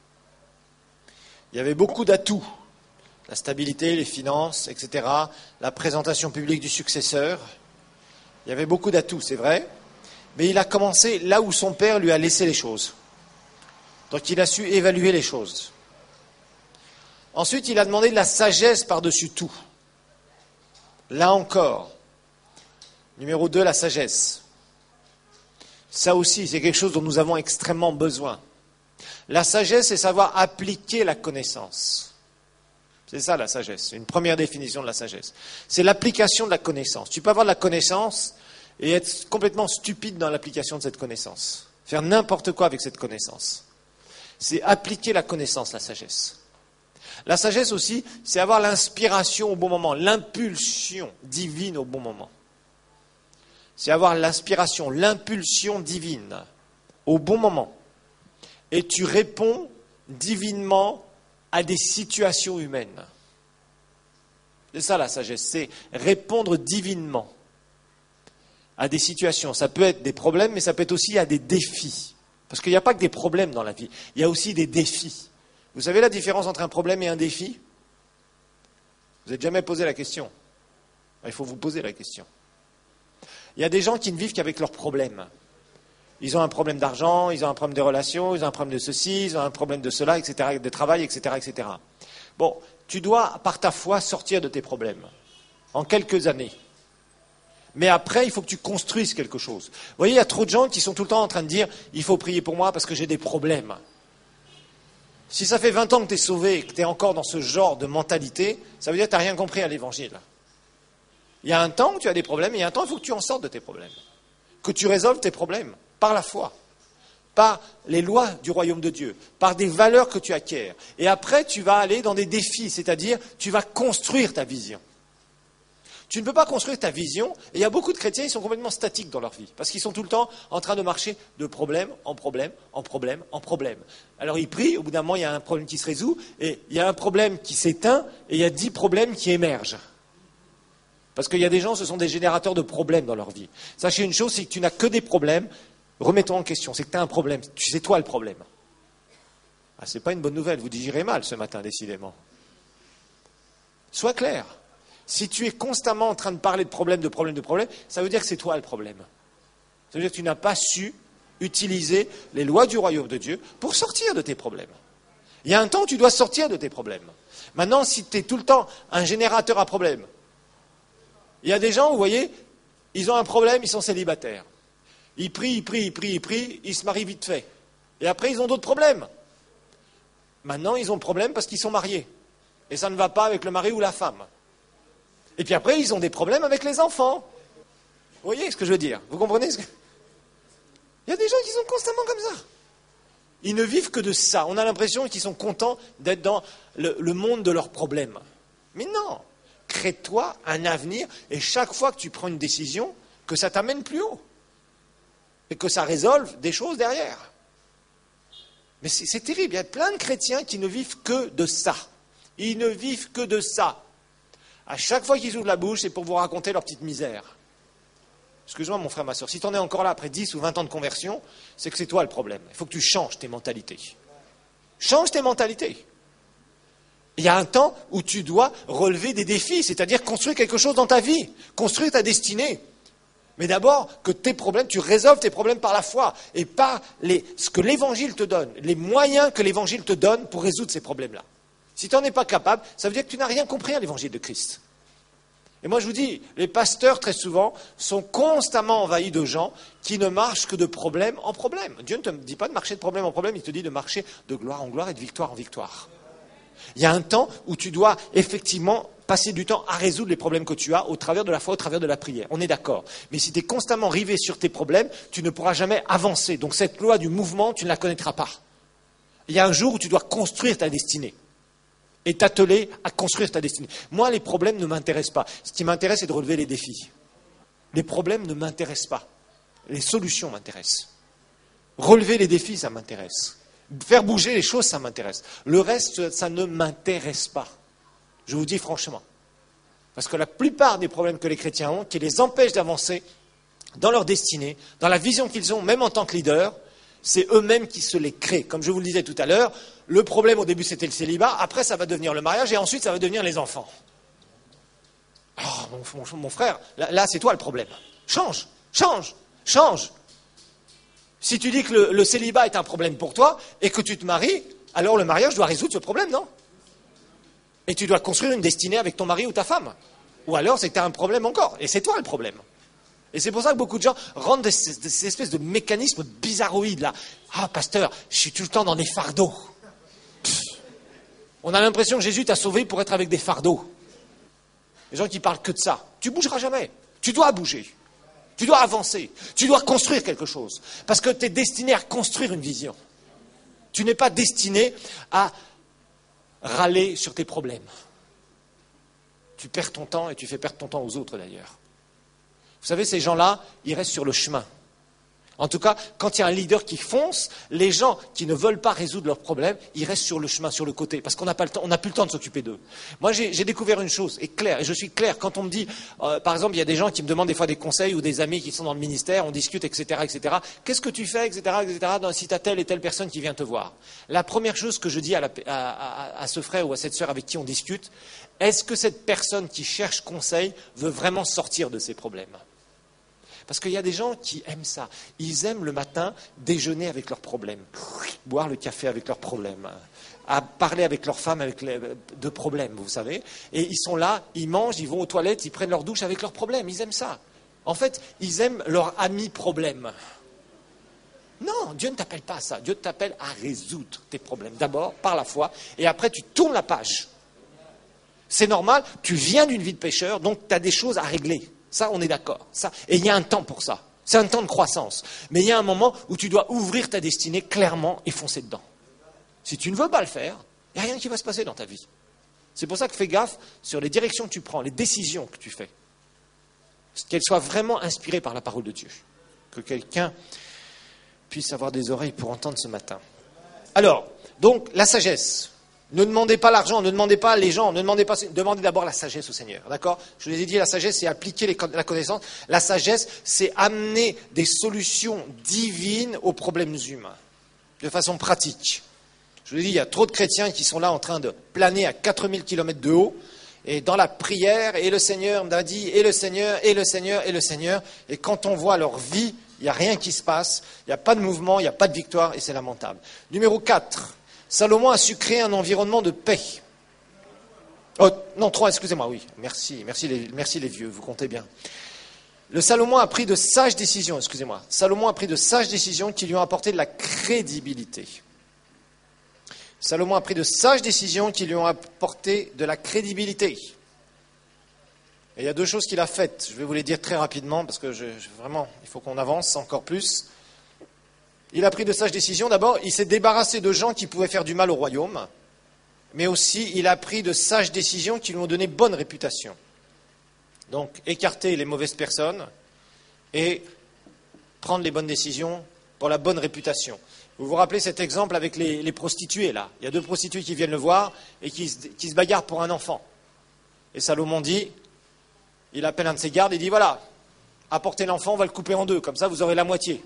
Il y avait beaucoup d'atouts. La stabilité, les finances, et cetera. La présentation publique du successeur. Il y avait beaucoup d'atouts, c'est vrai. Mais il a commencé là où son père lui a laissé les choses. Donc il a su évaluer les choses. Ensuite, il a demandé de la sagesse par-dessus tout. Là encore. Numéro deux, la sagesse. Ça aussi, c'est quelque chose dont nous avons extrêmement besoin. La sagesse, c'est savoir appliquer la connaissance. C'est ça la sagesse, c'est une première définition de la sagesse. C'est l'application de la connaissance. Tu peux avoir de la connaissance et être complètement stupide dans l'application de cette connaissance. Faire n'importe quoi avec cette connaissance. C'est appliquer la connaissance, la sagesse. La sagesse aussi, c'est avoir l'inspiration au bon moment, l'impulsion divine au bon moment. C'est avoir l'inspiration, l'impulsion divine au bon moment. Et tu réponds divinement à des situations humaines. C'est ça la sagesse, c'est répondre divinement à des situations. Ça peut être des problèmes, mais ça peut être aussi à des défis. Parce qu'il n'y a pas que des problèmes dans la vie, il y a aussi des défis. Vous savez la différence entre un problème et un défi? Vous n'avez jamais posé la question. Il faut vous poser la question. Il y a des gens qui ne vivent qu'avec leurs problèmes. Ils ont un problème d'argent, ils ont un problème de relations, ils ont un problème de ceci, ils ont un problème de cela, et cetera, de travail, et cetera, et cetera. Bon, tu dois, par ta foi, sortir de tes problèmes. En quelques années. Mais après, il faut que tu construises quelque chose. Vous voyez, il y a trop de gens qui sont tout le temps en train de dire « il faut prier pour moi parce que j'ai des problèmes ». Si ça fait vingt ans que tu es sauvé et que tu es encore dans ce genre de mentalité, ça veut dire que tu n'as rien compris à l'évangile. Il y a un temps où tu as des problèmes, et il y a un temps où il faut que tu en sortes de tes problèmes. Que tu résolves tes problèmes par la foi, par les lois du royaume de Dieu, par des valeurs que tu acquiers. Et après, tu vas aller dans des défis, c'est-à-dire tu vas construire ta vision. Tu ne peux pas construire ta vision, et il y a beaucoup de chrétiens, ils sont complètement statiques dans leur vie, parce qu'ils sont tout le temps en train de marcher de problème en problème, en problème, en problème. Alors ils prient, au bout d'un moment, il y a un problème qui se résout, et il y a un problème qui s'éteint, et il y a dix problèmes qui émergent. Parce qu'il y a des gens, ce sont des générateurs de problèmes dans leur vie. Sachez une chose, c'est que tu n'as que des problèmes, remets-toi en question, c'est que tu as un problème, c'est toi le problème. Ah, ce n'est pas une bonne nouvelle, vous digérez mal ce matin, décidément. Sois clair. Si tu es constamment en train de parler de problème, de problème, de problème, ça veut dire que c'est toi le problème. Ça veut dire que tu n'as pas su utiliser les lois du royaume de Dieu pour sortir de tes problèmes. Il y a un temps où tu dois sortir de tes problèmes. Maintenant, si tu es tout le temps un générateur à problèmes, il y a des gens, vous voyez, ils ont un problème, ils sont célibataires. Ils prient, ils prient, ils prient, ils prient, ils se marient vite fait. Et après, ils ont d'autres problèmes. Maintenant, ils ont le problème parce qu'ils sont mariés. Et ça ne va pas avec le mari ou la femme. Et puis après, ils ont des problèmes avec les enfants. Vous voyez ce que je veux dire? Vous comprenez ce que... Il y a des gens qui sont constamment comme ça. Ils ne vivent que de ça. On a l'impression qu'ils sont contents d'être dans le, le monde de leurs problèmes. Mais non. Crée-toi un avenir et chaque fois que tu prends une décision, que ça t'amène plus haut. Et que ça résolve des choses derrière. Mais c'est, c'est terrible. Il y a plein de chrétiens qui ne vivent que de ça. Ils ne vivent que de ça. À chaque fois qu'ils ouvrent la bouche, c'est pour vous raconter leur petite misère. Excuse-moi, mon frère, ma soeur, si tu en es encore là après dix ou vingt ans de conversion, c'est que c'est toi le problème. Il faut que tu changes tes mentalités. Change tes mentalités. Il y a un temps où tu dois relever des défis, c'est-à-dire construire quelque chose dans ta vie, construire ta destinée. Mais d'abord, que tes problèmes, tu résolves tes problèmes par la foi et par les, ce que l'Évangile te donne, les moyens que l'Évangile te donne pour résoudre ces problèmes-là. Si tu n'en es pas capable, ça veut dire que tu n'as rien compris à l'Évangile de Christ. Et moi je vous dis, les pasteurs très souvent sont constamment envahis de gens qui ne marchent que de problème en problème. Dieu ne te dit pas de marcher de problème en problème, il te dit de marcher de gloire en gloire et de victoire en victoire. Il y a un temps où tu dois effectivement passer du temps à résoudre les problèmes que tu as au travers de la foi, au travers de la prière. On est d'accord. Mais si tu es constamment rivé sur tes problèmes, tu ne pourras jamais avancer. Donc cette loi du mouvement, tu ne la connaîtras pas. Il y a un jour où tu dois construire ta destinée. Et t'atteler à construire ta destinée. Moi, les problèmes ne m'intéressent pas. Ce qui m'intéresse, c'est de relever les défis. Les problèmes ne m'intéressent pas. Les solutions m'intéressent. Relever les défis, ça m'intéresse. Faire bouger les choses, ça m'intéresse. Le reste, ça ne m'intéresse pas. Je vous dis franchement. Parce que la plupart des problèmes que les chrétiens ont, qui les empêchent d'avancer dans leur destinée, dans la vision qu'ils ont, même en tant que leader, c'est eux-mêmes qui se les créent. Comme je vous le disais tout à l'heure, le problème au début c'était le célibat, après ça va devenir le mariage et ensuite ça va devenir les enfants. Oh, mon, mon, mon frère, là, là c'est toi le problème. Change, change, change. Si tu dis que le, le célibat est un problème pour toi et que tu te maries, alors le mariage doit résoudre ce problème, non? Et tu dois construire une destinée avec ton mari ou ta femme. Ou alors c'est que tu as un problème encore et c'est toi le problème. Et c'est pour ça que beaucoup de gens rentrent dans ces, ces espèces de mécanismes bizarroïdes là. Ah, pasteur, je suis tout le temps dans des fardeaux. Pff. On a l'impression que Jésus t'a sauvé pour être avec des fardeaux. Les gens qui parlent que de ça. Tu bougeras jamais. Tu dois bouger. Tu dois avancer. Tu dois construire quelque chose. Parce que tu es destiné à construire une vision. Tu n'es pas destiné à râler sur tes problèmes. Tu perds ton temps et tu fais perdre ton temps aux autres d'ailleurs. Vous savez, ces gens-là, ils restent sur le chemin. En tout cas, quand il y a un leader qui fonce, les gens qui ne veulent pas résoudre leurs problèmes, ils restent sur le chemin, sur le côté, parce qu'on n'a pas le temps, on n'a plus le temps de s'occuper d'eux. Moi, j'ai, j'ai découvert une chose, et clair, et je suis clair, quand on me dit, euh, par exemple, il y a des gens qui me demandent des fois des conseils, ou des amis qui sont dans le ministère, on discute, et cetera, et cetera. Qu'est-ce que tu fais, et cetera, et cetera, dans, si tu as telle et telle personne qui vient te voir. La première chose que je dis à, la, à, à, à ce frère ou à cette sœur avec qui on discute, est-ce que cette personne qui cherche conseil veut vraiment sortir de ses problèmes ? Parce qu'il y a des gens qui aiment ça. Ils aiment le matin déjeuner avec leurs problèmes, boire le café avec leurs problèmes, à parler avec leurs femmes avec les, de problèmes, vous savez. Et ils sont là, ils mangent, ils vont aux toilettes, ils prennent leur douche avec leurs problèmes. Ils aiment ça. En fait, ils aiment leur ami problème. Non, Dieu ne t'appelle pas à ça. Dieu t'appelle à résoudre tes problèmes. D'abord, par la foi, et après tu tournes la page. C'est normal, tu viens d'une vie de pécheur, donc tu as des choses à régler. Ça, on est d'accord. Ça, et il y a un temps pour ça. C'est un temps de croissance. Mais il y a un moment où tu dois ouvrir ta destinée clairement et foncer dedans. Si tu ne veux pas le faire, il n'y a rien qui va se passer dans ta vie. C'est pour ça que fais gaffe sur les directions que tu prends, les décisions que tu fais. Qu'elles soient vraiment inspirées par la parole de Dieu. Que quelqu'un puisse avoir des oreilles pour entendre ce matin. Alors, donc, la sagesse. Ne demandez pas l'argent, ne demandez pas les gens, ne demandez pas... Demandez d'abord la sagesse au Seigneur, d'accord? Je vous ai dit, la sagesse, c'est appliquer les, la connaissance. La sagesse, c'est amener des solutions divines aux problèmes humains, de façon pratique. Je vous ai dit, il y a trop de chrétiens qui sont là en train de planer à quatre mille kilomètres de haut, et dans la prière, et le Seigneur m'a dit, et le Seigneur, et le Seigneur, et le Seigneur, et quand on voit leur vie, il n'y a rien qui se passe, il n'y a pas de mouvement, il n'y a pas de victoire, et c'est lamentable. Numéro quatre, Salomon a su créer un environnement de paix. Oh, non, trois, excusez-moi, oui, merci, merci les, merci les vieux, vous comptez bien. Le Salomon a pris de sages décisions, excusez-moi, Salomon a pris de sages décisions qui lui ont apporté de la crédibilité. Salomon a pris de sages décisions qui lui ont apporté de la crédibilité. Et il y a deux choses qu'il a faites. Je vais vous les dire très rapidement parce que je, je, vraiment, il faut qu'on avance encore plus. Il a pris de sages décisions. D'abord, il s'est débarrassé de gens qui pouvaient faire du mal au royaume. Mais aussi, il a pris de sages décisions qui lui ont donné bonne réputation. Donc, écarter les mauvaises personnes et prendre les bonnes décisions pour la bonne réputation. Vous vous rappelez cet exemple avec les, les prostituées, là. Il y a deux prostituées qui viennent le voir et qui, qui se bagarrent pour un enfant. Et Salomon dit... Il appelle un de ses gardes et dit, voilà, apportez l'enfant, on va le couper en deux, comme ça vous aurez la moitié.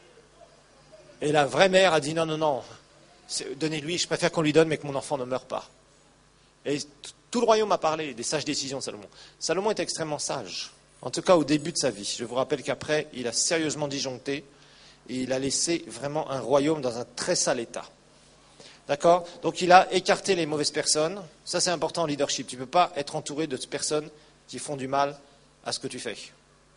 Et la vraie mère a dit, non, non, non, donnez-lui, je préfère qu'on lui donne, mais que mon enfant ne meure pas. Et tout le royaume a parlé des sages décisions de Salomon. Salomon est extrêmement sage, en tout cas au début de sa vie. Je vous rappelle qu'après, il a sérieusement disjoncté et il a laissé vraiment un royaume dans un très sale état. D'accord? Donc il a écarté les mauvaises personnes. Ça, c'est important en leadership. Tu ne peux pas être entouré de personnes qui font du mal à ce que tu fais,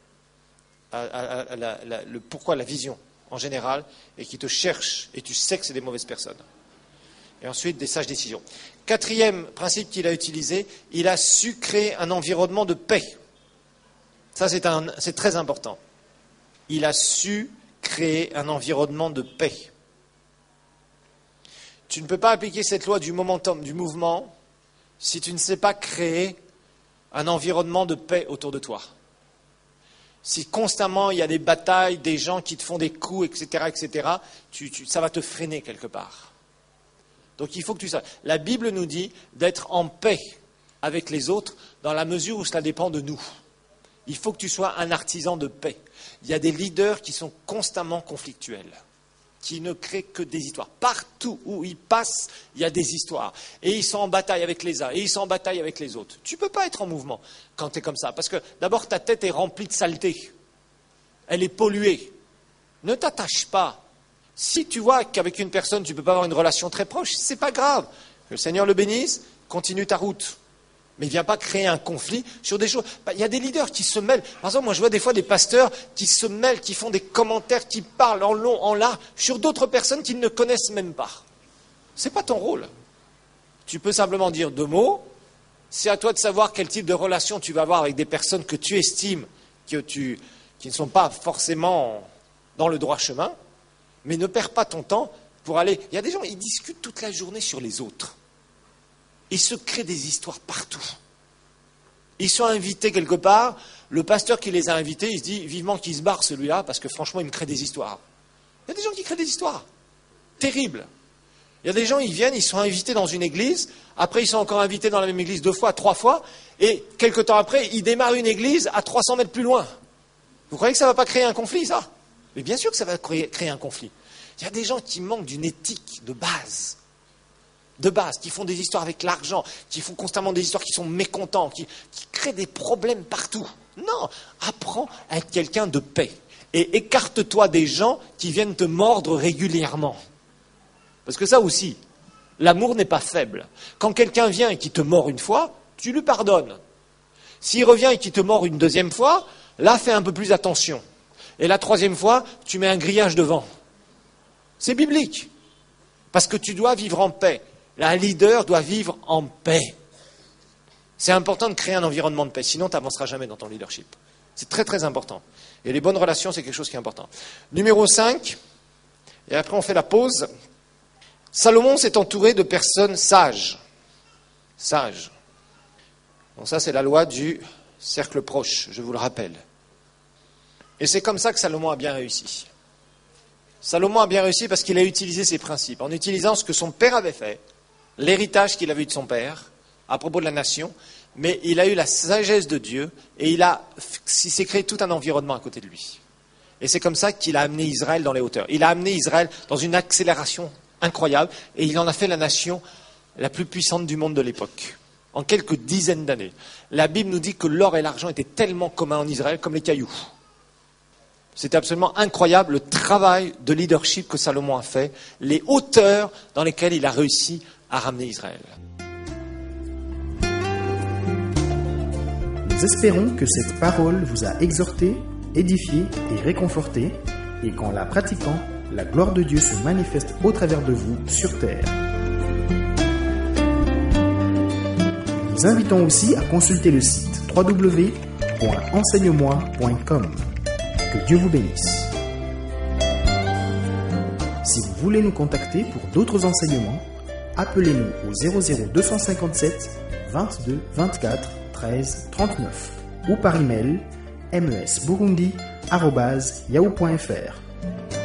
à, à, à la, la, le pourquoi, la vision en général, et qui te cherchent, et tu sais que c'est des mauvaises personnes. Et ensuite, des sages décisions. Quatrième principe qu'il a utilisé, il a su créer un environnement de paix. Ça, c'est, un, c'est très important. Il a su créer un environnement de paix. Tu ne peux pas appliquer cette loi du momentum, du mouvement, si tu ne sais pas créer un environnement de paix autour de toi. Si constamment il y a des batailles, des gens qui te font des coups, et cetera, et cetera, tu, tu, ça va te freiner quelque part. Donc il faut que tu saches. La Bible nous dit d'être en paix avec les autres dans la mesure où cela dépend de nous. Il faut que tu sois un artisan de paix. Il y a des leaders qui sont constamment conflictuels, qui ne créent que des histoires. Partout où ils passent, il y a des histoires. Et ils sont en bataille avec les uns, et ils sont en bataille avec les autres. Tu ne peux pas être en mouvement quand tu es comme ça. Parce que d'abord, ta tête est remplie de saleté. Elle est polluée. Ne t'attache pas. Si tu vois qu'avec une personne, tu ne peux pas avoir une relation très proche, ce n'est pas grave. Que le Seigneur le bénisse, continue ta route. Mais ne viens pas créer un conflit sur des choses. Il y a des leaders qui se mêlent. Par exemple, moi je vois des fois des pasteurs qui se mêlent, qui font des commentaires, qui parlent en long, en large, sur d'autres personnes qu'ils ne connaissent même pas. Ce n'est pas ton rôle. Tu peux simplement dire deux mots. C'est à toi de savoir quel type de relation tu vas avoir avec des personnes que tu estimes que tu, qui ne sont pas forcément dans le droit chemin. Mais ne perds pas ton temps pour aller... Il y a des gens, ils discutent toute la journée sur les autres. Ils se créent des histoires partout. Ils sont invités quelque part. Le pasteur qui les a invités, il se dit vivement qu'il se barre celui-là, parce que franchement, il me crée des histoires. Il y a des gens qui créent des histoires. Terribles. Il y a des gens, ils viennent, ils sont invités dans une église. Après, ils sont encore invités dans la même église deux fois, trois fois. Et quelque temps après, ils démarrent une église à trois cents mètres plus loin. Vous croyez que ça ne va pas créer un conflit, ça? Mais bien sûr que ça va créer, créer un conflit. Il y a des gens qui manquent d'une éthique de base. De base, qui font des histoires avec l'argent, qui font constamment des histoires qui sont mécontents, qui, qui créent des problèmes partout. Non, apprends à être quelqu'un de paix. Et écarte-toi des gens qui viennent te mordre régulièrement. Parce que ça aussi, l'amour n'est pas faible. Quand quelqu'un vient et qui te mord une fois, tu lui pardonnes. S'il revient et qu'il te mord une deuxième fois, Là, fais un peu plus attention. Et la troisième fois, tu mets un grillage devant. C'est biblique. Parce que tu dois vivre en paix. Un leader doit vivre en paix. C'est important de créer un environnement de paix, sinon tu n'avanceras jamais dans ton leadership. C'est très très important. Et les bonnes relations, c'est quelque chose qui est important. Numéro cinq, et après on fait la pause. Salomon s'est entouré de personnes sages. Sages. Donc ça, c'est la loi du cercle proche, je vous le rappelle. Et c'est comme ça que Salomon a bien réussi. Salomon a bien réussi parce qu'il a utilisé ses principes, en utilisant ce que son père avait fait, l'héritage qu'il avait eu de son père, à propos de la nation, mais il a eu la sagesse de Dieu et il, a, il s'est créé tout un environnement à côté de lui. Et c'est comme ça qu'il a amené Israël dans les hauteurs. Il a amené Israël dans une accélération incroyable et il en a fait la nation la plus puissante du monde de l'époque, en quelques dizaines d'années. La Bible nous dit que l'or et l'argent étaient tellement communs en Israël comme les cailloux. C'était absolument incroyable le travail de leadership que Salomon a fait, les hauteurs dans lesquelles il a réussi à ramener Israël. Nous espérons que cette parole vous a exhorté, édifié et réconforté, et qu'en la pratiquant, la gloire de Dieu se manifeste au travers de vous sur terre. Nous vous invitons aussi à consulter le site w w w point enseigne moi point com. Que Dieu vous bénisse. Si vous voulez nous contacter pour d'autres enseignements, appelez-nous au zéro zéro deux cent cinquante-sept vingt-deux vingt-quatre treize trente-neuf ou par email mesburundi arobase yahoo point fr.